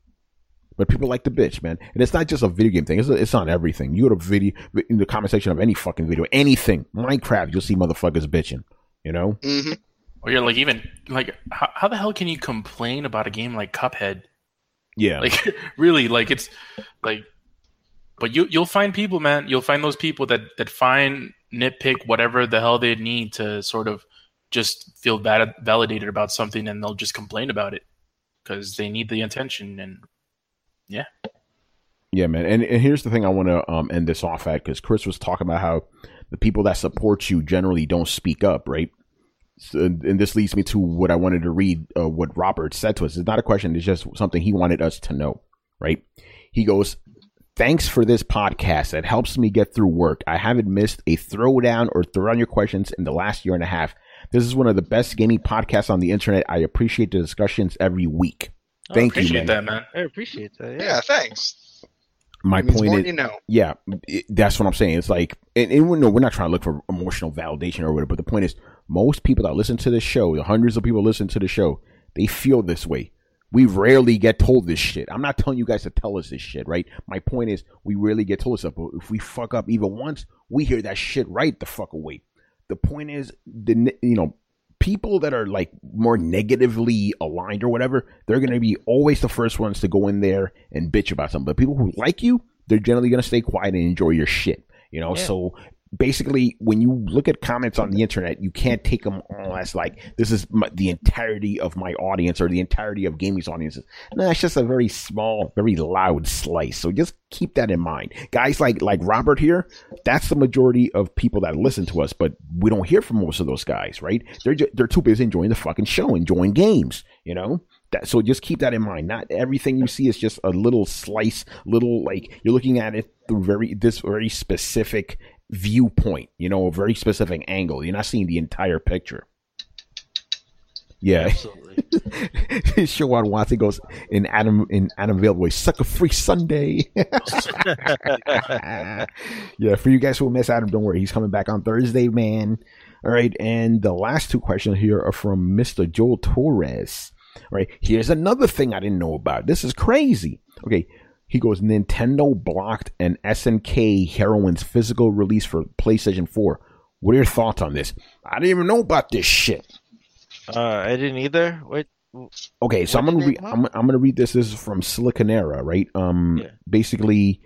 But people like the bitch, man. And it's not just a video game thing. It's, it's on everything. You go to video, in the comment section of any fucking video, anything, Minecraft, you'll see motherfuckers bitching, you know? Mm-hmm. Or you're like, even, like, how, how the hell can you complain about a game like Cuphead? Yeah. Like, really, like, it's, like, but you, you'll find people, man. You'll find those people that, that find, nitpick whatever the hell they need to sort of just feel bad, validated about something, and they'll just complain about it because they need the attention. And yeah. Yeah, man. And, and here's the thing I want to um, end this off at, because Chris was talking about how the people that support you generally don't speak up, right? So, and this leads me to what I wanted to read, uh, what Robert said to us. It's not a question. It's just something he wanted us to know, right? He goes, thanks for this podcast. It helps me get through work. I haven't missed a throwdown or throw down your questions in the last year and a half. This is one of the best gaming podcasts on the internet. I appreciate the discussions every week. Thank I appreciate you, man. that, man. I appreciate that. Yeah, Yeah, thanks. My It means point more is, you know. yeah, it, that's what I'm saying. It's like, and, and we- no, we're not trying to look for emotional validation or whatever, but the point is, most people that listen to this show, the hundreds of people listen to the show, they feel this way. We rarely get told this shit. I'm not telling you guys to tell us this shit, right? My point is, we rarely get told stuff, but if we fuck up even once, we hear that shit right the fuck away. The point is, the you know, people that are like more negatively aligned or whatever, they're going to be always the first ones to go in there and bitch about something. But people who like you, they're generally going to stay quiet and enjoy your shit. You know, yeah. So basically, when you look at comments on the internet, you can't take them all as like, this is my, the entirety of my audience or the entirety of gaming's audiences. No, it's just a very small, very loud slice. So just keep that in mind. Guys like like Robert here, that's the majority of people that listen to us, but we don't hear from most of those guys, right? They're just, they're too busy enjoying the fucking show, enjoying games, you know? That, so just keep that in mind. Not everything you see is just a little slice, little, like, you're looking at it through very this very specific viewpoint, you know, a very specific angle. You're not seeing the entire picture. Yeah, absolutely. Show on Watson goes in Adam in Adam Vale voice, sucker free Sunday. Yeah, for you guys who miss Adam, don't worry, he's coming back on Thursday, man. All right, and the last two questions here are from Mister Joel Torres. All right, here's another thing I didn't know about. This is crazy. Okay. He goes, Nintendo blocked an S N K Heroines physical release for PlayStation four. What are your thoughts on this? I didn't even know about this shit. Uh, I didn't either. What? Okay, so what I'm gonna read. I'm, I'm gonna read this. This is from Siliconera, right? Um, yeah. Basically,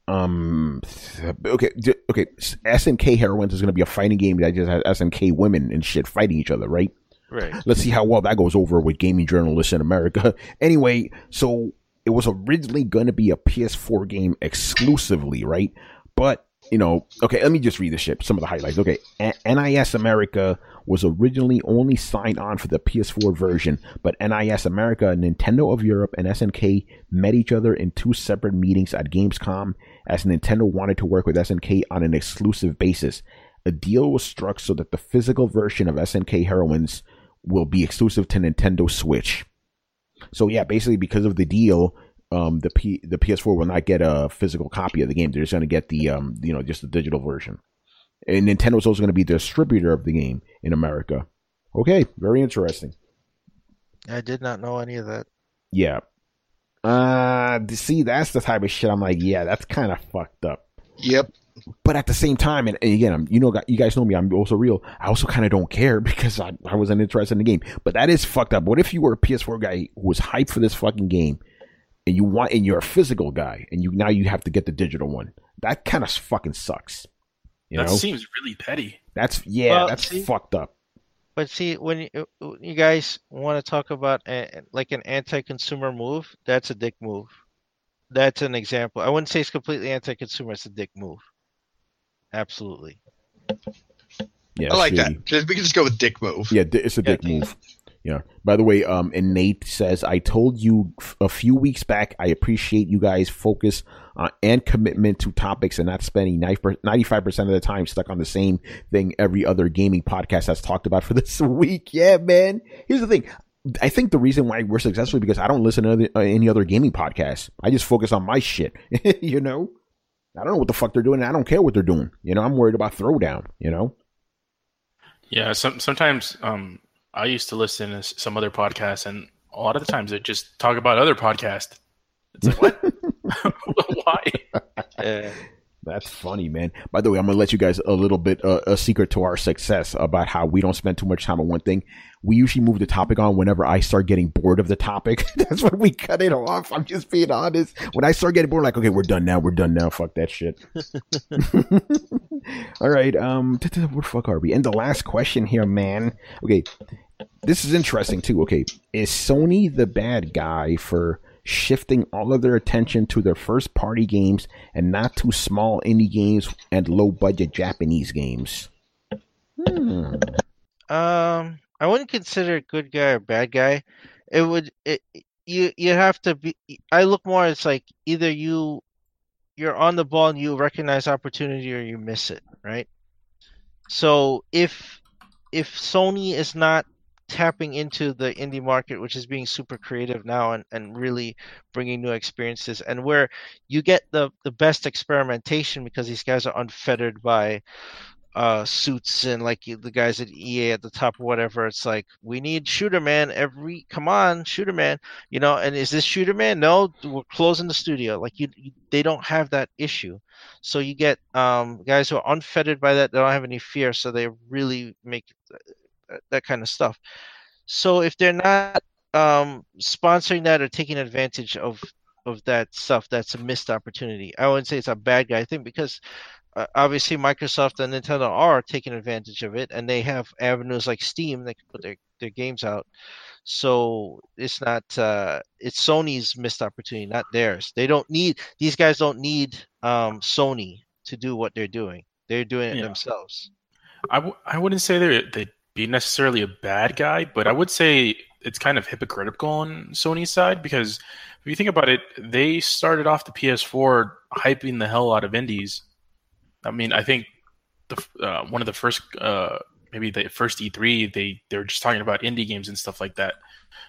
um, okay, okay. S N K Heroines is gonna be a fighting game that just has S N K women and shit fighting each other, right? Right. Let's see how well that goes over with gaming journalists in America. Anyway, so. It was originally going to be a P S four game exclusively, right? But, you know, okay, let me just read the shit, some of the highlights. Okay, N I S America was originally only signed on for the P S four version, but N I S America, Nintendo of Europe, and S N K met each other in two separate meetings at Gamescom as Nintendo wanted to work with S N K on an exclusive basis. A deal was struck so that the physical version of S N K Heroines will be exclusive to Nintendo Switch. So yeah, basically because of the deal, um, the P the P S four will not get a physical copy of the game. They're just going to get the um, you know, just the digital version. And Nintendo's also going to be the distributor of the game in America. Okay, very interesting. I did not know any of that. Yeah. Uh, see, that's the type of shit I'm like, yeah, that's kind of fucked up. Yep. But at the same time, and, and again, I'm, you know, you guys know me, I'm also real. I also kind of don't care because I, I wasn't interested in the game. But that is fucked up. What if you were a P S four guy who was hyped for this fucking game, and you want, and you're a physical guy, and you now you have to get the digital one? That kind of fucking sucks. You that know? Seems really petty. That's yeah, well, that's see, fucked up. But see, when you, you guys want to talk about a, like an anti-consumer move, that's a dick move. That's an example. I wouldn't say it's completely anti-consumer. It's a dick move. Absolutely. Yeah, I like shitty. that. We can just go with dick move. Yeah, it's a dick yeah. move. Yeah. By the way, um, and Nate says, I told you a few weeks back, I appreciate you guys' focus uh, and commitment to topics and not spending ninety-five percent of the time stuck on the same thing every other gaming podcast has talked about for this week. Yeah, man. Here's the thing. I think the reason why we're successful is because I don't listen to other, uh, any other gaming podcasts. I just focus on my shit, you know? I don't know what the fuck they're doing. I don't care what they're doing. You know, I'm worried about Throwdown, you know? Yeah, some, sometimes um, I used to listen to some other podcasts, and a lot of the times they just talk about other podcasts. It's like, what? Why? Yeah. That's funny, man. By the way, I'm going to let you guys a little bit, uh, a secret to our success about how we don't spend too much time on one thing. We usually move the topic on whenever I start getting bored of the topic. That's when we cut it off. I'm just being honest. When I start getting bored, like, okay, we're done now. We're done now. Fuck that shit. All right. Um, what the fuck are we? And the last question here, man. Okay. This is interesting too. Okay. Is Sony the bad guy for shifting all of their attention to their first party games and not to small indie games and low budget Japanese games? Hmm. Um, I wouldn't consider it good guy or bad guy. It would it you you have to be. I look more. It's like either you you're on the ball and you recognize opportunity, or you miss it, right? So if if Sony is not tapping into the indie market, which is being super creative now and, and really bringing new experiences, and where you get the, the best experimentation because these guys are unfettered by uh, suits and like the guys at E A at the top or whatever. It's like, we need Shooter Man every, come on, Shooter Man, you know, and is this Shooter Man? No, we're closing the studio. Like you, you they don't have that issue. So you get um, guys who are unfettered by that. They don't have any fear. So they really make that kind of stuff. So if they're not um, sponsoring that or taking advantage of of that stuff, that's a missed opportunity. I wouldn't say it's a bad guy thing because uh, obviously Microsoft and Nintendo are taking advantage of it, and they have avenues like Steam that can put their, their games out. So it's not uh, it's Sony's missed opportunity, not theirs. They don't need these guys don't need um, Sony to do what they're doing. They're doing it yeah. themselves. I, w- I wouldn't say they're they'd be necessarily a bad guy, but I would say it's kind of hypocritical on Sony's side because if you think about it, they started off the P S four hyping the hell out of indies. I mean, I think the uh, one of the first, uh, maybe the first E three, they they were just talking about indie games and stuff like that.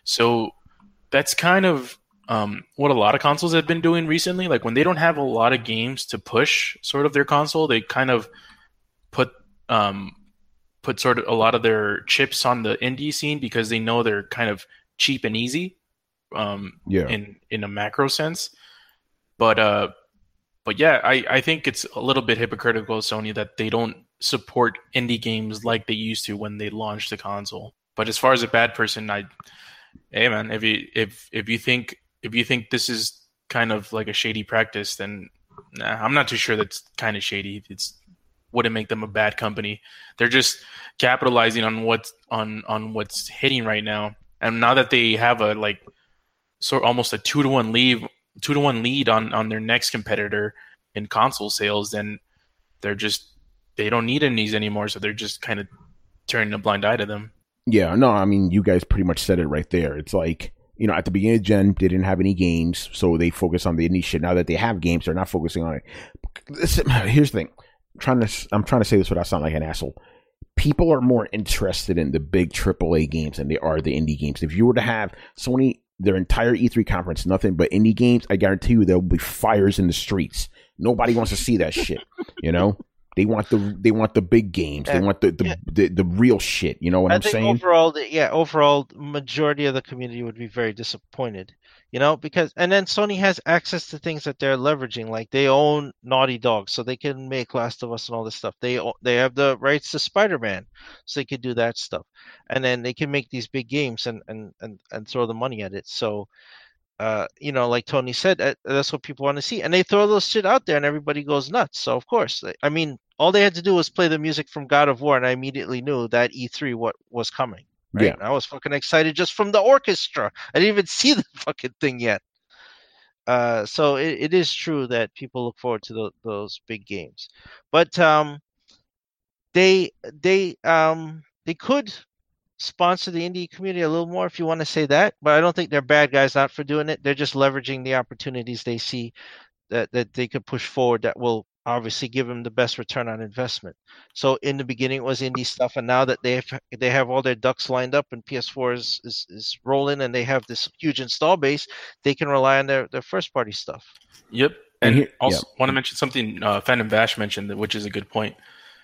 So that's kind of um, what a lot of consoles have been doing recently. Like when they don't have a lot of games to push, sort of their console, they kind of put um, put sort of a lot of their chips on the indie scene because they know they're kind of cheap and easy. Um, yeah. in, in a macro sense. But, uh, but yeah, I, I think it's a little bit hypocritical of Sony that they don't support indie games like they used to when they launched the console. But as far as a bad person, I, hey man, if you, if, if you think, if you think this is kind of like a shady practice, then nah, I'm not too sure that's kind of shady. It's wouldn't make them a bad company. They're just capitalizing on what's on, on what's hitting right now. And now that they have a, like, so almost a two to one lead, two to one lead on, on their next competitor in console sales, then they're just they don't need indies anymore. So they're just kind of turning a blind eye to them. Yeah, no, I mean you guys pretty much said it right there. It's like, you know, at the beginning of Gen, they didn't have any games, so they focus on the indie shit. Now that they have games, they're not focusing on it. Listen, here's the thing: I'm trying to I'm trying to say this without sounding like an asshole. People are more interested in the big triple A games than they are the indie games. If you were to have Sony their entire E three conference, nothing but indie games, I guarantee you there will be fires in the streets. Nobody wants to see that shit. You know, they want the they want the big games. They want the the, yeah. the, the real shit. You know what I I'm think saying? Overall, the, yeah, overall, majority of the community would be very disappointed. You know, because and then Sony has access to things that they're leveraging, like they own Naughty Dog, so they can make Last of Us and all this stuff. They they have the rights to Spider-Man, so they could do that stuff, and then they can make these big games and and and, and throw the money at it. So, uh, you know, like Tony said, that's what people want to see, and they throw those shit out there, and everybody goes nuts. So of course, I mean, all they had to do was play the music from God of War, and I immediately knew that E three what was coming. Right? Yeah, I was fucking excited just from the orchestra. I didn't even see the fucking thing yet. Uh, so it, it is true that people look forward to the, those big games, but um, they they um they could sponsor the indie community a little more if you want to say that. But I don't think they're bad guys out for doing it. They're just leveraging the opportunities they see that that they could push forward that will obviously give them the best return on investment. So in the beginning it was indie stuff, and now that they have, they have all their ducks lined up and P S four is, is, is rolling and they have this huge install base, they can rely on their, their first party stuff. Yep. And, and here, also yeah. want to mention something uh, Phantom Bash mentioned, which is a good point.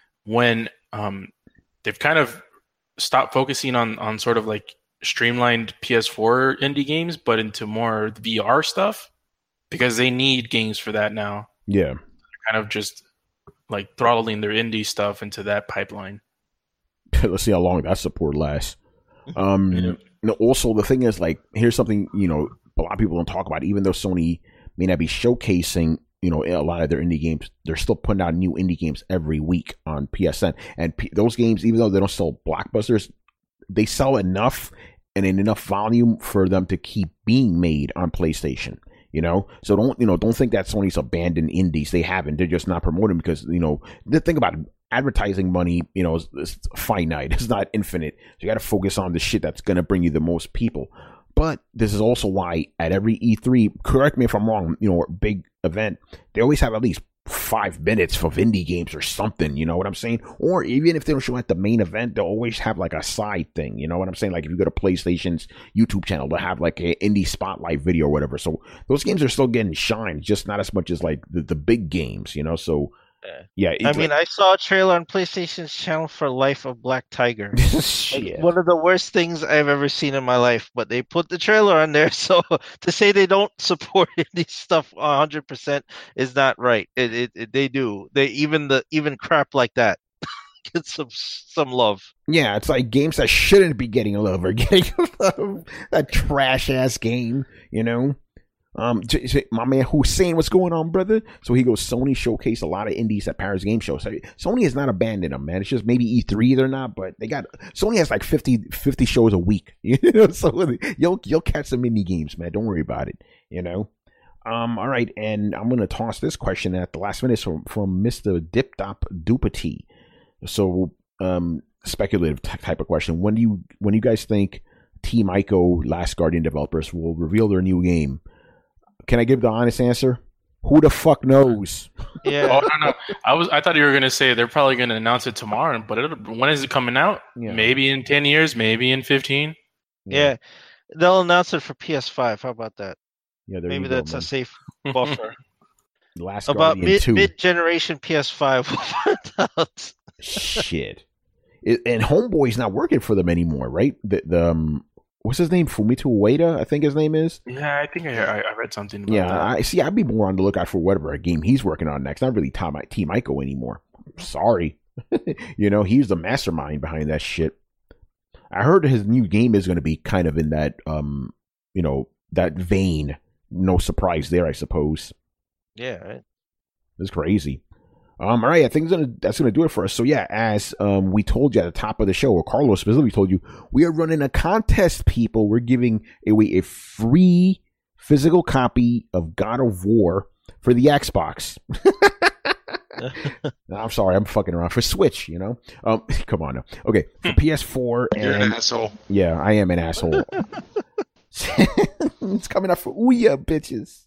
When um, they've kind of stopped focusing on, on sort of like streamlined P S four indie games, but into more V R stuff, because they need games for that now. Yeah. Kind of just like throttling their indie stuff into that pipeline. Let's see how long that support lasts. Um, yeah. No, also the thing is, like, here's something, you know, a lot of people don't talk about. Even though Sony may not be showcasing, you know, a lot of their indie games, they're still putting out new indie games every week on P S N. And P- those games, even though they don't sell blockbusters, they sell enough and in enough volume for them to keep being made on PlayStation. You know, so don't, you know, don't think that Sony's abandoned indies. They haven't. They're just not promoting because, you know, the thing about advertising money, you know, is, is finite. It's not infinite. So you got to focus on the shit that's going to bring you the most people. But this is also why at every E three, correct me if I'm wrong, you know, big event, they always have at least five minutes of indie games or something, you know what I'm saying? Or even if they don't show at the main event, they'll always have like a side thing, you know what I'm saying? Like if you go to PlayStation's YouTube channel, they'll have like an indie spotlight video or whatever. So those games are still getting shine, just not as much as like the, the big games, you know? So yeah. I mean, like, I saw a trailer on PlayStation's channel for Life of Black Tiger. Like, one of the worst things I've ever seen in my life, but they put the trailer on there. So to say they don't support indie stuff one hundred percent is not right. It, it, it they do. They even the even crap like that get some some love. Yeah, it's like games that shouldn't be getting love are getting love. That trash ass game, you know. Um, my man Hussein, what's going on, brother? So he goes, Sony showcased a lot of indies at Paris Game Show. So Sony has not abandoned them, man. It's just maybe E three they're not, but they got Sony has like fifty, fifty shows a week. You know, so you'll you'll catch some indie games, man. Don't worry about it. You know. Um, all right, and I'm gonna toss this question at the last minute from from Mister Dipdop Dupati. So, um, speculative t- type of question. When do you when do you guys think Team Ico Last Guardian developers will reveal their new game? Can I give the honest answer? Who the fuck knows? Yeah. Oh, no, no. I was. I thought you were going to say they're probably going to announce it tomorrow. But it, when is it coming out? Yeah. Maybe in ten years. Maybe in fifteen. Yeah. yeah. They'll announce it for P S five. How about that? Yeah. Maybe that's go, a safe buffer. Last about Guardian mid two. mid generation P S five. out. Shit. It, and Homeboy's not working for them anymore, right? The, the um. What's his name? Fumito Ueda, I think his name is. Yeah, I think I, I read something about yeah, that. I see. I'd be more on the lookout for whatever game he's working on next. Not really Team Ico anymore. Sorry. You know, he's the mastermind behind that shit. I heard his new game is going to be kind of in that, um, you know, that vein. No surprise there, I suppose. Yeah, right. It's crazy. Um, all right, I think gonna, that's going to do it for us. So, yeah, as um, we told you at the top of the show, or Carlos specifically told you, we are running a contest, people. We're giving away a free physical copy of God of War for the Xbox. No, I'm sorry, I'm fucking around. For Switch, you know? Um, come on now. Okay, for P S four. And, you're an asshole. Yeah, I am an asshole. It's coming out for Ouya, bitches.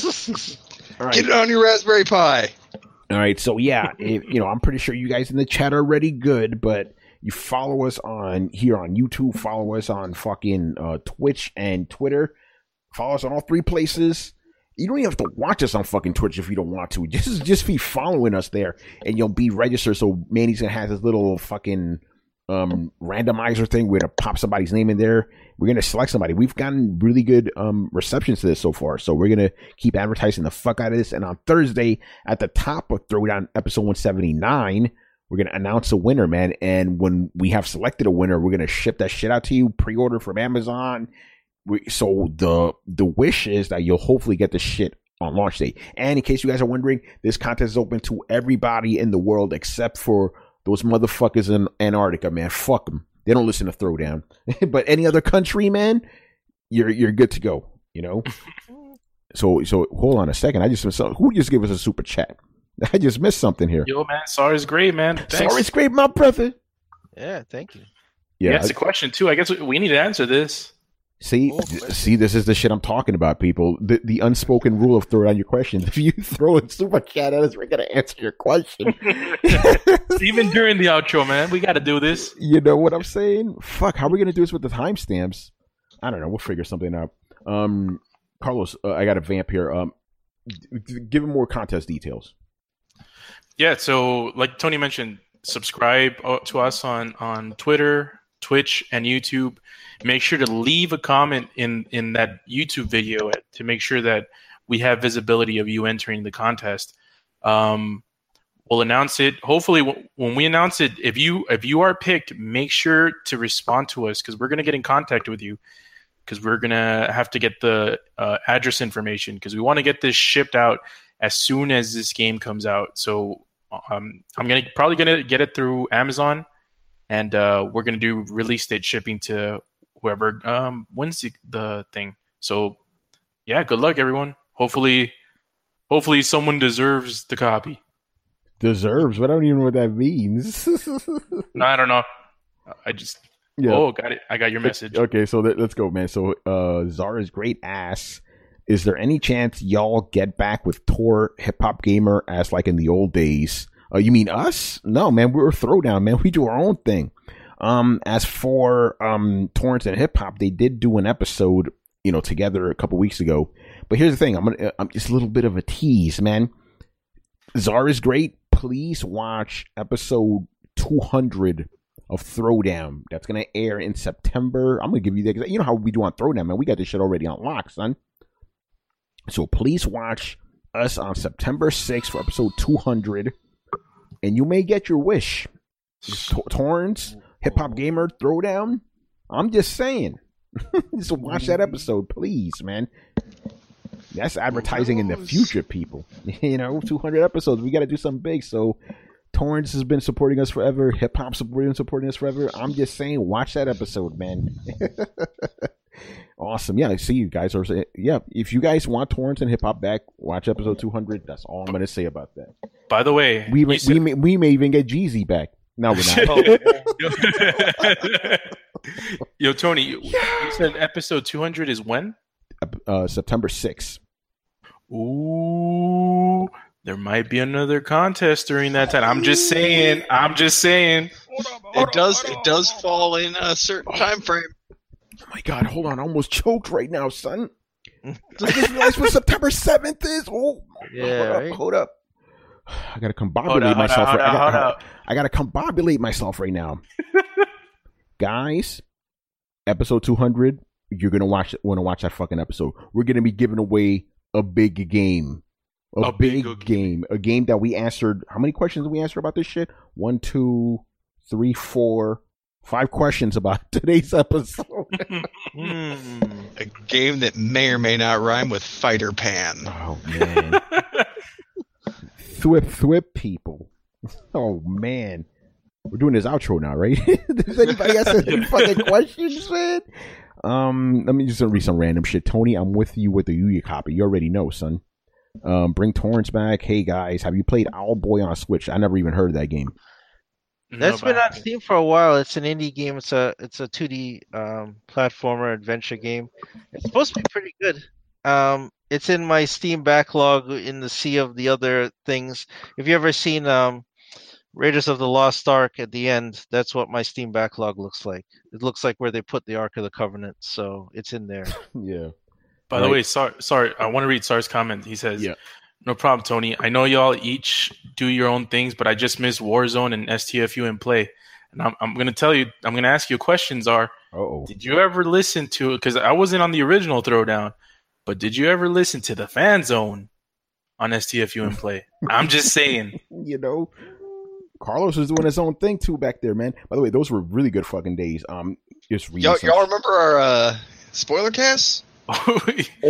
All right. Get it on your Raspberry Pi. All right, so yeah, it, you know, I'm pretty sure you guys in the chat are already good, but you follow us on here on YouTube, follow us on fucking uh, Twitch and Twitter, follow us on all three places. You don't even have to watch us on fucking Twitch if you don't want to. Just just be following us there, and you'll be registered. So Manny's gonna have this little fucking um, randomizer thing. We're gonna pop somebody's name in there. We're gonna select somebody. We've gotten really good um, receptions to this so far, so we're gonna keep advertising the fuck out of this. And on Thursday, at the top of Throwdown episode one seventy-nine, we're gonna announce a winner, man. And when we have selected a winner, we're gonna ship that shit out to you, pre-order from Amazon. We, so the the wish is that you'll hopefully get the shit on launch day. And in case you guys are wondering, this contest is open to everybody in the world except for those motherfuckers in Antarctica, man. Fuck them. They don't listen to Throwdown. But any other country, man, you're you're good to go. You know. so so hold on a second. I just missed something. Who just gave us a super chat? I just missed something here. Yo, man, sorry's great, man. Thanks. Sorry's great, my brother. Yeah, thank you. Yeah, that's a question too. I guess we need to answer this. See, oh, see, this is the shit I'm talking about, people. The the unspoken rule of throw down your questions. If you throw a super chat at us, we're gonna answer your question. Even during the outro, man, we got to do this. You know what I'm saying? Fuck, how are we gonna do this with the timestamps? I don't know. We'll figure something out. Um, Carlos, uh, I got a vamp here. Um, give him more contest details. Yeah. So, like Tony mentioned, subscribe to us on on Twitter, Twitch, and YouTube. Make sure to leave a comment in, in that YouTube video to make sure that we have visibility of you entering the contest. Um, we'll announce it. Hopefully, w- when we announce it, if you if you are picked, make sure to respond to us because we're going to get in contact with you because we're going to have to get the uh, address information because we want to get this shipped out as soon as this game comes out. So um, I'm gonna probably going to get it through Amazon, and uh, we're going to do release date shipping to whoever um, wins the, the thing. So, yeah, good luck, everyone. Hopefully, hopefully someone deserves the copy. Deserves? But I don't even know what that means. No, I don't know. I just yeah. Oh, got it. I got your message. Okay, so th- let's go, man. So, uh, Zara's great ass. Is there any chance y'all get back with Tor Hip Hop Gamer as like in the old days? Uh, you mean us? No, man. We're Throwdown, man. We do our own thing. Um, as for um, Torrents and Hip Hop, they did do an episode, you know, together a couple weeks ago. But here's the thing: I'm gonna, I'm just a little bit of a tease, man. Zara's great. Please watch episode two hundred of Throwdown. That's gonna air in September. I'm gonna give you that. You know how we do on Throwdown, man. We got this shit already on lock, son. So please watch us on September sixth for episode two hundred, and you may get your wish. T- Torrance, Hip Hop Gamer Throwdown. I'm just saying. Just watch that episode, please, man. That's advertising in the future, people. You know, two hundred episodes. We got to do something big. So, Torrance has been supporting us forever. Hip Hop's been supporting us forever. I'm just saying, watch that episode, man. Awesome. Yeah, I see you guys are. Yeah, if you guys want Torrance and Hip Hop back, watch episode two hundred. That's all I'm going to say about that. By the way, we may, said- we may, we may even get Jeezy back. No, we're not. Yo, Tony, you, yeah. you said episode two hundred is when? Uh, September sixth. Ooh, there might be another contest during that time. I'm just saying. I'm just saying. It does. It does fall in a certain time frame. Oh my God! Hold on, I almost choked right now, son. I just realized what September seventh is. Oh, yeah. Hold right? up. Hold up. I gotta combobulate myself. Hold right, up, I, gotta, hold up. I gotta combobulate myself right now, guys. Episode two hundred. You're gonna watch. Want to watch that fucking episode? We're gonna be giving away a big game, a, a big, big game, a game that we answered. How many questions did we answer about this shit? One, two, three, four, five questions about today's episode. A game that may or may not rhyme with Fighter Pan. Oh man. Thwip thwip people. Oh man. We're doing this outro now, right? Does anybody else have any fucking questions, man? Um, let me just read some random shit. Tony, I'm with you with the Yuya copy. You already know, son. Um, bring Torrance back. Hey guys, have you played Owlboy on Switch? I never even heard of that game. That's no, been on Steam for a while. It's an indie game. It's a it's a two D um, platformer adventure game. It's supposed to be pretty good. Um, it's in my Steam backlog in the sea of the other things. Have you ever seen um, Raiders of the Lost Ark at the end? That's what my Steam backlog looks like. It looks like where they put the Ark of the Covenant, so it's in there. Yeah. By All the right. way, sorry, sorry, I want to read Sar's comment. He says, Yeah. "No problem, Tony. I know y'all each do your own things, but I just miss Warzone and S T F U in play. And I'm, I'm going to tell you, I'm going to ask you questions are, Uh-oh. did you ever listen to it? Because I wasn't on the original Throwdown, but did you ever listen to the Fan Zone on S T F U in play? I'm just saying. You know, Carlos was doing his own thing too back there, man. By the way, those were really good fucking days. Um, just y'all, y'all remember our uh, spoiler cast? Oh,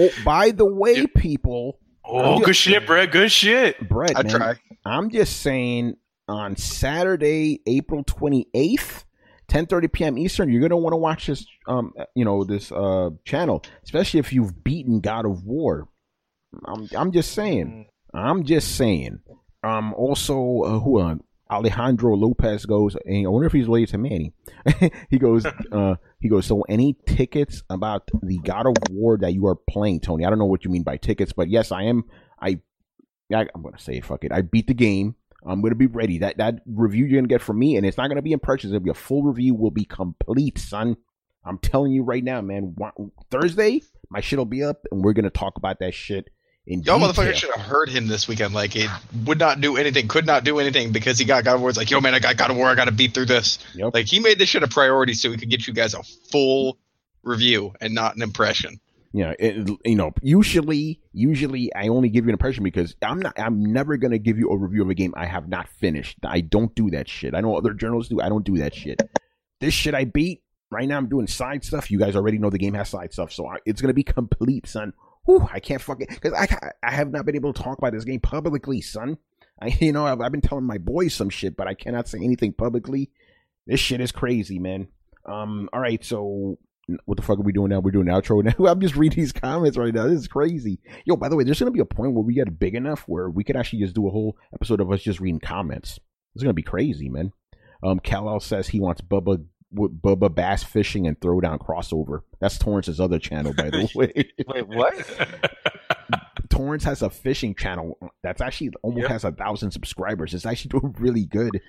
by the way, people. Oh, just, good shit, Brett. Good shit. Brett, I man, try. I'm just saying, on Saturday, April twenty-eighth, ten thirty p.m. Eastern, you're gonna want to watch this, um, you know, this uh channel, especially if you've beaten God of War. I'm, I'm just saying. I'm just saying. Um, also, uh, who uh, Alejandro Lopez goes. I wonder if he's related to Manny. he goes. Uh, he goes. So, any tickets about the God of War that you are playing, Tony? I don't know what you mean by tickets, but yes, I am. I. I I'm gonna say fuck it. I beat the game. I'm gonna be ready. That that review you're gonna get from me, and it's not gonna be impressions. It'll be a full review. Will be complete, son. I'm telling you right now, man. Thursday, my shit'll be up, and we're gonna talk about that shit. Y'all motherfuckers should have heard him this weekend. Like, it would not do anything, could not do anything because he got God of War. It's like, yo, man, I got God of War. I got to beat through this. Yep. Like, he made this shit a priority so he could get you guys a full review and not an impression. Yeah, it, you know, usually, usually I only give you an impression because I'm not, I'm never going to give you a review of a game I have not finished. I don't do that shit. I know other journalists do. I don't do that shit. This shit I beat. Right now I'm doing side stuff. You guys already know the game has side stuff. So I, it's going to be complete, son. Whew, I can't fucking, because I I have not been able to talk about this game publicly, son. I you know I've, I've been telling my boys some shit, but I cannot say anything publicly. This shit is crazy, man. Um, all right, so what the fuck are we doing now? We're doing an outro now. I'm just reading these comments right now. This is crazy. Yo, by the way, there's gonna be a point where we get big enough where we could actually just do a whole episode of us just reading comments. It's gonna be crazy, man. Um, Kal-El says he wants Bubba. Bubba Bass Fishing and Throwdown crossover. That's Torrance's other channel, by the way. Wait, what? Torrance has a fishing channel that's actually almost yep. has a thousand subscribers. It's actually doing really good.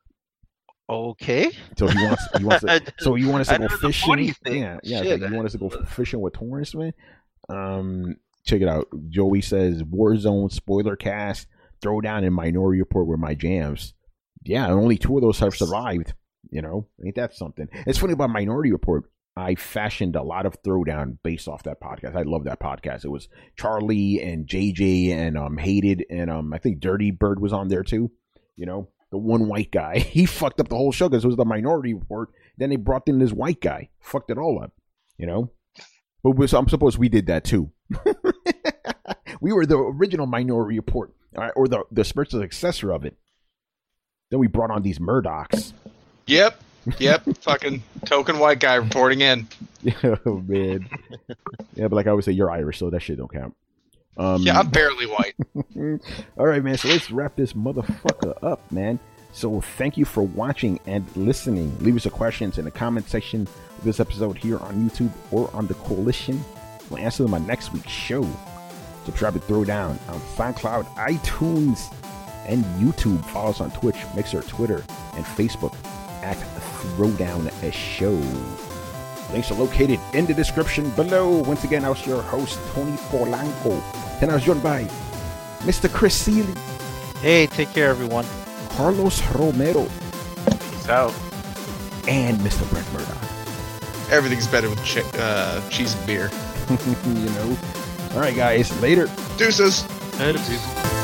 Okay. So he wants, he wants. To, so you want us to go fishing? Yeah, yeah. Shit, so you want us to go fishing with Torrance, man? Um, check it out. Joey says Warzone spoiler cast, Throwdown, and Minority Report were my jams. Yeah, only two of those have survived. You know, ain't that something? It's funny about Minority Report. I fashioned a lot of Throwdown based off that podcast. I love that podcast. It was Charlie and J J and um Hated and um I think Dirty Bird was on there too. You know, the one white guy. He fucked up the whole show because it was the Minority Report. Then they brought in this white guy, fucked it all up, you know. But I'm supposed we did that too. We were the original Minority Report, right? Or the the spiritual successor of it. Then we brought on these Murdochs. Yep, yep, fucking token white guy reporting in. Oh man, yeah, but like I always say, you're Irish, so that shit don't count. Um, yeah, I'm barely white. All right, man. So let's wrap this motherfucker up, man. So thank you for watching and listening. Leave us your questions in the comment section of this episode here on YouTube or on the Coalition. We'll answer them on next week's show. Subscribe to Throwdown on SoundCloud, iTunes, and YouTube. Follow us on Twitch, Mixer, Twitter, and Facebook at Throwdown Show. Links are located in the description below. Once again, I was your host, Tony Polanco. And I was joined by Mister Chris Seeley. Hey, take care, everyone. Carlos Romero. Peace out. And Mister Brett Murdoch. Everything's better with che- uh, cheese and beer. You know. All right, guys. Later. Deuces. Later, people.